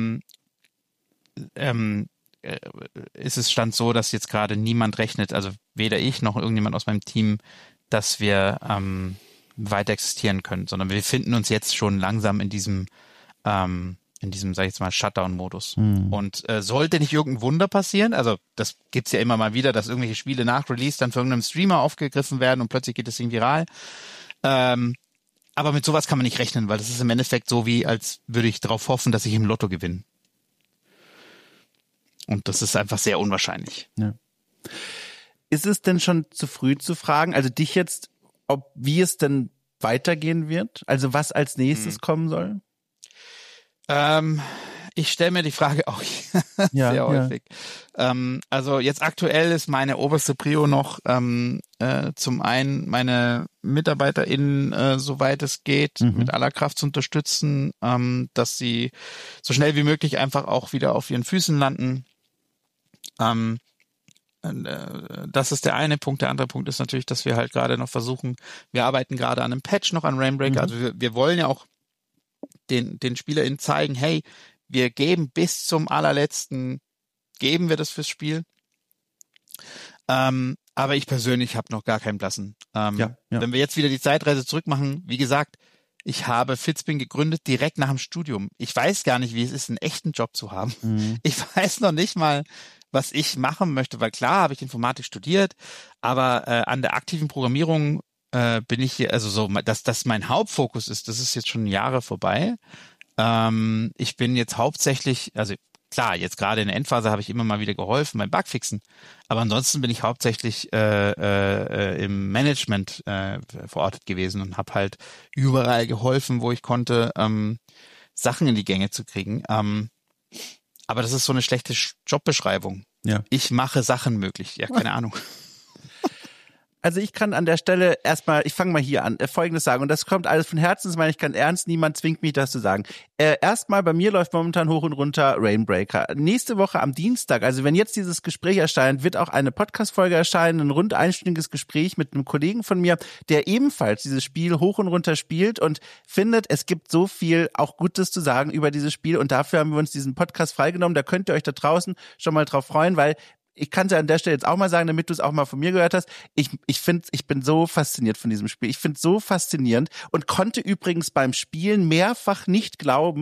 ist es Stand so, dass jetzt gerade niemand rechnet, also weder ich noch irgendjemand aus meinem Team, dass wir weiter existieren können, sondern wir befinden uns jetzt schon langsam in diesem, sag ich jetzt mal, Shutdown-Modus. Und sollte nicht irgendein Wunder passieren, also das gibt's ja immer mal wieder, dass irgendwelche Spiele nach Release dann von irgendeinem Streamer aufgegriffen werden und plötzlich geht das Ding viral. Aber mit sowas kann man nicht rechnen, weil das ist im Endeffekt so wie, als würde ich darauf hoffen, dass ich im Lotto gewinne. Und das ist einfach sehr unwahrscheinlich. Ja. Ist es denn schon zu früh zu fragen, also dich jetzt, wie es denn weitergehen wird? Also was als nächstes kommen soll? Ich stelle mir die Frage auch sehr häufig. Also jetzt aktuell ist meine oberste Prio noch zum einen meine MitarbeiterInnen, soweit es geht, mit aller Kraft zu unterstützen, dass sie so schnell wie möglich einfach auch wieder auf ihren Füßen landen. Das ist der eine Punkt. Der andere Punkt ist natürlich, dass wir halt gerade noch versuchen, wir arbeiten gerade an einem Patch noch an Rainbreaker. Also wir wollen ja auch den SpielerInnen zeigen, hey, wir geben bis zum allerletzten, geben wir das fürs Spiel. Aber ich persönlich habe noch gar keinen Blassen. Wenn wir jetzt wieder die Zeitreise zurückmachen, wie gesagt, ich habe Fitspin gegründet direkt nach dem Studium. Ich weiß gar nicht, wie es ist, einen echten Job zu haben. Ich weiß noch nicht mal, was ich machen möchte, weil klar habe ich Informatik studiert, aber an der aktiven Programmierung bin ich hier, also so, dass das mein Hauptfokus ist, das ist jetzt schon Jahre vorbei. Ich bin jetzt hauptsächlich, also klar, jetzt gerade in der Endphase habe ich immer mal wieder geholfen beim Bugfixen, aber ansonsten bin ich hauptsächlich im Management verortet gewesen und habe halt überall geholfen, wo ich konnte, Sachen in die Gänge zu kriegen. Aber das ist so eine schlechte Jobbeschreibung. Ja. Ich mache Sachen möglich. Ja, keine Ahnung. Also ich kann an der Stelle erstmal, ich fange mal hier an, Folgendes sagen, und das kommt alles von Herzen, das meine ich ganz ernst, niemand zwingt mich, das zu sagen. Erstmal, bei mir läuft momentan hoch und runter Rainbreaker. Nächste Woche am Dienstag, also wenn jetzt dieses Gespräch erscheint, wird auch eine Podcast-Folge erscheinen, ein rund einstündiges Gespräch mit einem Kollegen von mir, der ebenfalls dieses Spiel hoch und runter spielt und findet, es gibt so viel auch Gutes zu sagen über dieses Spiel und dafür haben wir uns diesen Podcast freigenommen. Da könnt ihr euch da draußen schon mal drauf freuen, weil ich kann es ja an der Stelle jetzt auch mal sagen, damit du es auch mal von mir gehört hast. Ich bin so fasziniert von diesem Spiel. Ich finde es so faszinierend und konnte übrigens beim Spielen mehrfach nicht glauben,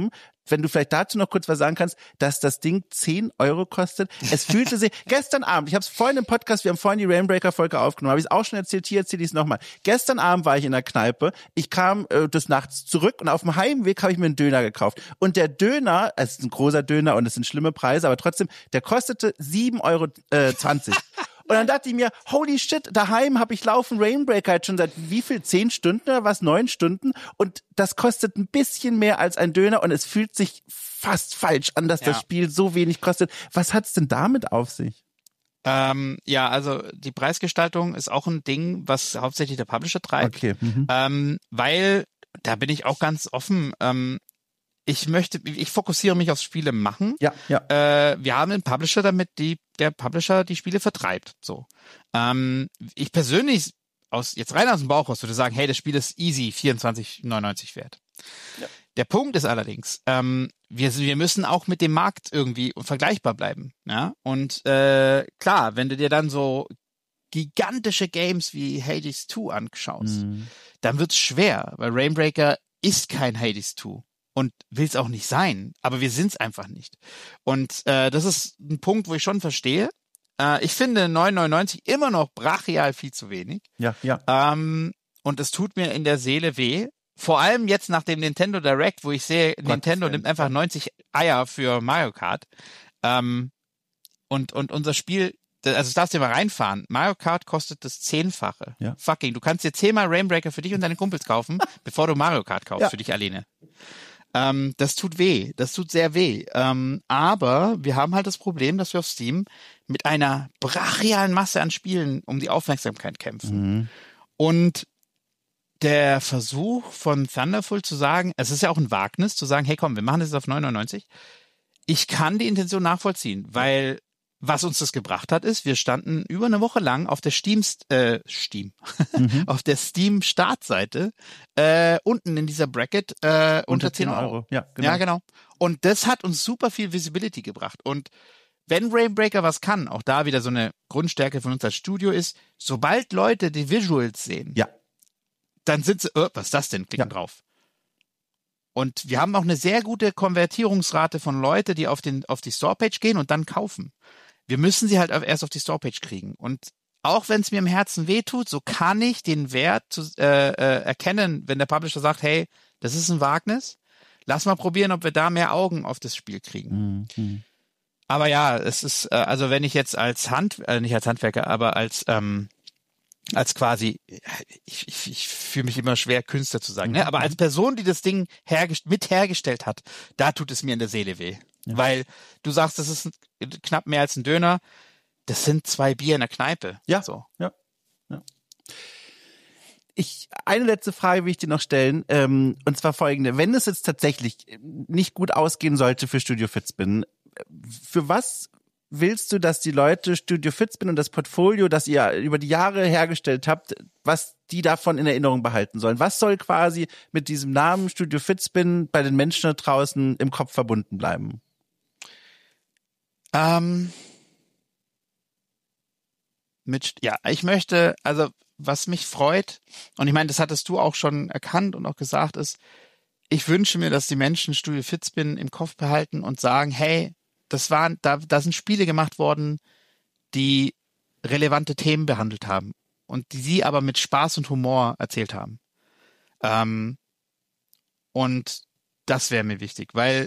wenn du vielleicht dazu noch kurz was sagen kannst, dass das Ding 10 Euro kostet. Es fühlte sich, gestern Abend, ich habe es vorhin im Podcast, wir haben vorhin die Rainbreaker-Folge aufgenommen, habe ich es auch schon erzählt, hier erzähle ich es nochmal. Gestern Abend war ich in der Kneipe, ich kam des Nachts zurück und auf dem Heimweg habe ich mir einen Döner gekauft. Und der Döner, es ist ein großer Döner und es sind schlimme Preise, aber trotzdem, der kostete 7,20 Euro. Und dann dachte ich mir, holy shit, daheim habe ich laufen Rainbreaker jetzt schon seit wie viel? 10 Stunden oder was? 9 Stunden? Und das kostet ein bisschen mehr als ein Döner und es fühlt sich fast falsch an, dass das Spiel so wenig kostet. Was hat's denn damit auf sich? Also die Preisgestaltung ist auch ein Ding, was hauptsächlich der Publisher treibt. Okay. Weil, da bin ich auch ganz offen, ich fokussiere mich aufs Spiele machen. Ja. Wir haben einen Publisher, damit der Publisher die Spiele vertreibt. So. Ich persönlich jetzt rein aus dem Bauch raus würde sagen, hey, das Spiel ist easy 24,99 wert. Ja. Der Punkt ist allerdings, wir müssen auch mit dem Markt irgendwie vergleichbar bleiben. Ja? Und klar, wenn du dir dann so gigantische Games wie Hades 2 anschaust, dann wird's schwer, weil Rainbreaker ist kein Hades 2. Und will es auch nicht sein, aber wir sind es einfach nicht. Und das ist ein Punkt, wo ich schon verstehe. Ich finde 9,99 immer noch brachial viel zu wenig. Ja. Und es tut mir in der Seele weh. Vor allem jetzt nach dem Nintendo Direct, wo ich sehe, Nintendo nimmt einfach 90 Eier für Mario Kart. Und unser Spiel, also das darfst du mal reinfahren. Mario Kart kostet das 10-fache. Ja. Fucking, du kannst dir 10-mal Rainbreaker für dich und deine Kumpels kaufen, bevor du Mario Kart kaufst für dich alleine. Das tut weh, das tut sehr weh. Aber wir haben halt das Problem, dass wir auf Steam mit einer brachialen Masse an Spielen um die Aufmerksamkeit kämpfen. Und der Versuch von Thunderful zu sagen, es ist ja auch ein Wagnis, zu sagen, hey komm, wir machen das jetzt auf 9,99. Ich kann die Intention nachvollziehen, weil was uns das gebracht hat, ist, wir standen über eine Woche lang auf der auf der Steam-Startseite unten in dieser Bracket unter 10 Euro. Ja, genau. Und das hat uns super viel Visibility gebracht. Und wenn Rainbreaker was kann, auch da wieder so eine Grundstärke von uns als Studio ist, sobald Leute die Visuals sehen, dann sind sie, was ist das denn, klicken drauf. Und wir haben auch eine sehr gute Konvertierungsrate von Leuten, die auf die Storepage gehen und dann kaufen. Wir müssen sie halt erst auf die Storepage kriegen. Und auch wenn es mir im Herzen wehtut, so kann ich den Wert erkennen, wenn der Publisher sagt, hey, das ist ein Wagnis, lass mal probieren, ob wir da mehr Augen auf das Spiel kriegen. Aber ja, es ist, also wenn ich jetzt nicht als Handwerker, aber als quasi, ich fühle mich immer schwer, Künstler zu sagen, ne? Aber als Person, die das Ding mit hergestellt hat, da tut es mir in der Seele weh. Ja. Weil du sagst, das ist knapp mehr als ein Döner. Das sind 2 Bier in der Kneipe. Ja. So. Ja. Eine letzte Frage will ich dir noch stellen, und zwar folgende. Wenn es jetzt tatsächlich nicht gut ausgehen sollte für Studio Fitzbin, für was willst du, dass die Leute Studio Fitzbin und das Portfolio, das ihr über die Jahre hergestellt habt, was die davon in Erinnerung behalten sollen? Was soll quasi mit diesem Namen Studio Fitzbin bei den Menschen da draußen im Kopf verbunden bleiben? Ich möchte, also was mich freut, und ich meine, das hattest du auch schon erkannt und auch gesagt, ist, ich wünsche mir, dass die Menschen Studio Fitzbin im Kopf behalten und sagen, hey, da sind Spiele gemacht worden, die relevante Themen behandelt haben und die sie aber mit Spaß und Humor erzählt haben. Und das wäre mir wichtig, weil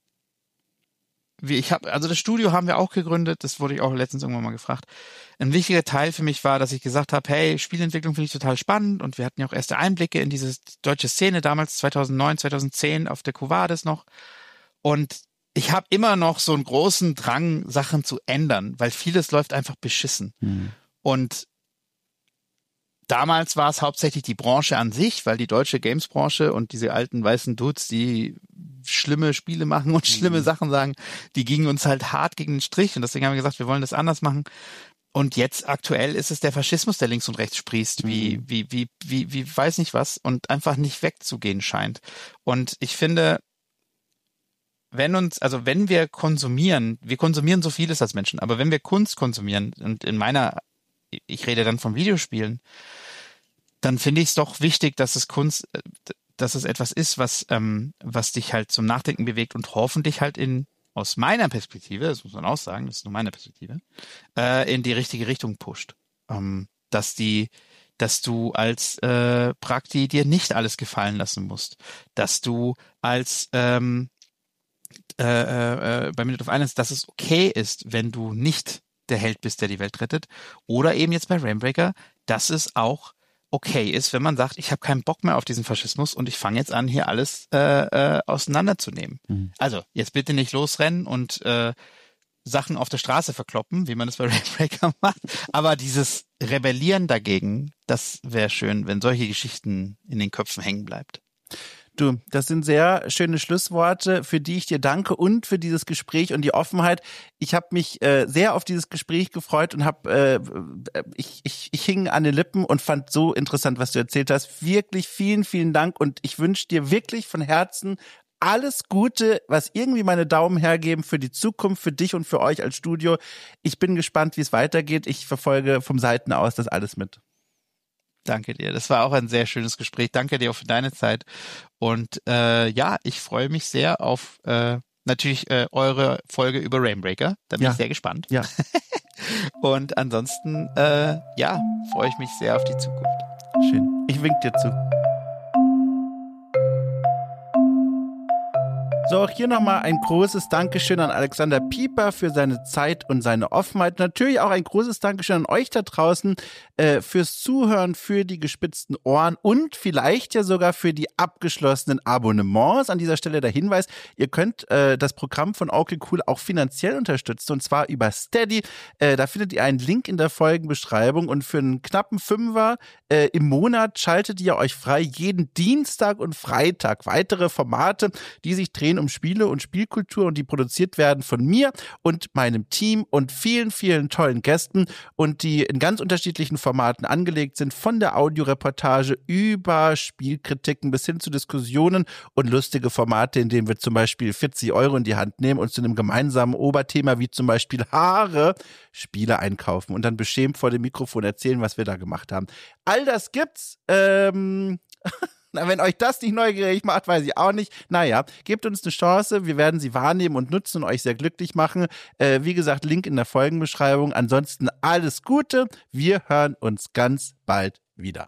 das Studio haben wir auch gegründet, das wurde ich auch letztens irgendwann mal gefragt. Ein wichtiger Teil für mich war, dass ich gesagt habe, hey, Spielentwicklung finde ich total spannend und wir hatten ja auch erste Einblicke in diese deutsche Szene damals 2009, 2010 auf der Covades noch und ich habe immer noch so einen großen Drang, Sachen zu ändern, weil vieles läuft einfach beschissen. Und damals war es hauptsächlich die Branche an sich, weil die deutsche Games-Branche und diese alten weißen Dudes, die schlimme Spiele machen und schlimme Sachen sagen, die gingen uns halt hart gegen den Strich und deswegen haben wir gesagt, wir wollen das anders machen. Und jetzt aktuell ist es der Faschismus, der links und rechts sprießt, wie weiß nicht was und einfach nicht wegzugehen scheint. Und ich finde, wenn wir konsumieren so vieles als Menschen, aber wenn wir Kunst konsumieren und ich rede dann von Videospielen, dann finde ich es doch wichtig, dass es Kunst, es etwas ist, was dich halt zum Nachdenken bewegt und hoffentlich halt aus meiner Perspektive, das muss man auch sagen, das ist nur meine Perspektive, in die richtige Richtung pusht. Dass du als Prakti dir nicht alles gefallen lassen musst. Dass du als bei Minute of Islands, dass es okay ist, wenn du nicht der Held bist, der die Welt rettet. Oder eben jetzt bei Rainbreaker, dass es auch okay ist, wenn man sagt, ich habe keinen Bock mehr auf diesen Faschismus und ich fange jetzt an, hier alles auseinanderzunehmen. Mhm. Also jetzt bitte nicht losrennen und Sachen auf der Straße verkloppen, wie man es bei Rainbreaker macht. Aber dieses Rebellieren dagegen, das wäre schön, wenn solche Geschichten in den Köpfen hängen bleibt. Du, das sind sehr schöne Schlussworte, für die ich dir danke und für dieses Gespräch und die Offenheit. Ich habe mich sehr auf dieses Gespräch gefreut und ich hing an den Lippen und fand so interessant, was du erzählt hast. Wirklich vielen, vielen Dank und ich wünsche dir wirklich von Herzen alles Gute, was irgendwie meine Daumen hergeben für die Zukunft, für dich und für euch als Studio. Ich bin gespannt, wie es weitergeht. Ich verfolge vom Seiten aus das alles mit. Danke dir. Das war auch ein sehr schönes Gespräch. Danke dir auch für deine Zeit. Und ich freue mich sehr auf natürlich eure Folge über Rainbreaker. Da bin ich sehr gespannt. Ja. Und ansonsten freue ich mich sehr auf die Zukunft. Schön. Ich wink dir zu. So, auch hier nochmal ein großes Dankeschön an Alexander Pieper für seine Zeit und seine Offenheit. Natürlich auch ein großes Dankeschön an euch da draußen fürs Zuhören, für die gespitzten Ohren und vielleicht ja sogar für die abgeschlossenen Abonnements. An dieser Stelle der Hinweis, ihr könnt das Programm von Okay Cool auch finanziell unterstützen und zwar über Steady. Da findet ihr einen Link in der Folgenbeschreibung und für einen knappen Fünfer im Monat schaltet ihr euch frei jeden Dienstag und Freitag weitere Formate, die sich drehen um Spiele und Spielkultur und die produziert werden von mir und meinem Team und vielen, vielen tollen Gästen und die in ganz unterschiedlichen Formaten angelegt sind, von der Audioreportage über Spielkritiken bis hin zu Diskussionen und lustige Formate, in denen wir zum Beispiel 40 € in die Hand nehmen und zu einem gemeinsamen Oberthema wie zum Beispiel Haare Spiele einkaufen und dann beschämt vor dem Mikrofon erzählen, was wir da gemacht haben. All das gibt's. Na, wenn euch das nicht neugierig macht, weiß ich auch nicht. Naja, gebt uns eine Chance. Wir werden sie wahrnehmen und nutzen und euch sehr glücklich machen. Wie gesagt, Link in der Folgenbeschreibung. Ansonsten alles Gute. Wir hören uns ganz bald wieder.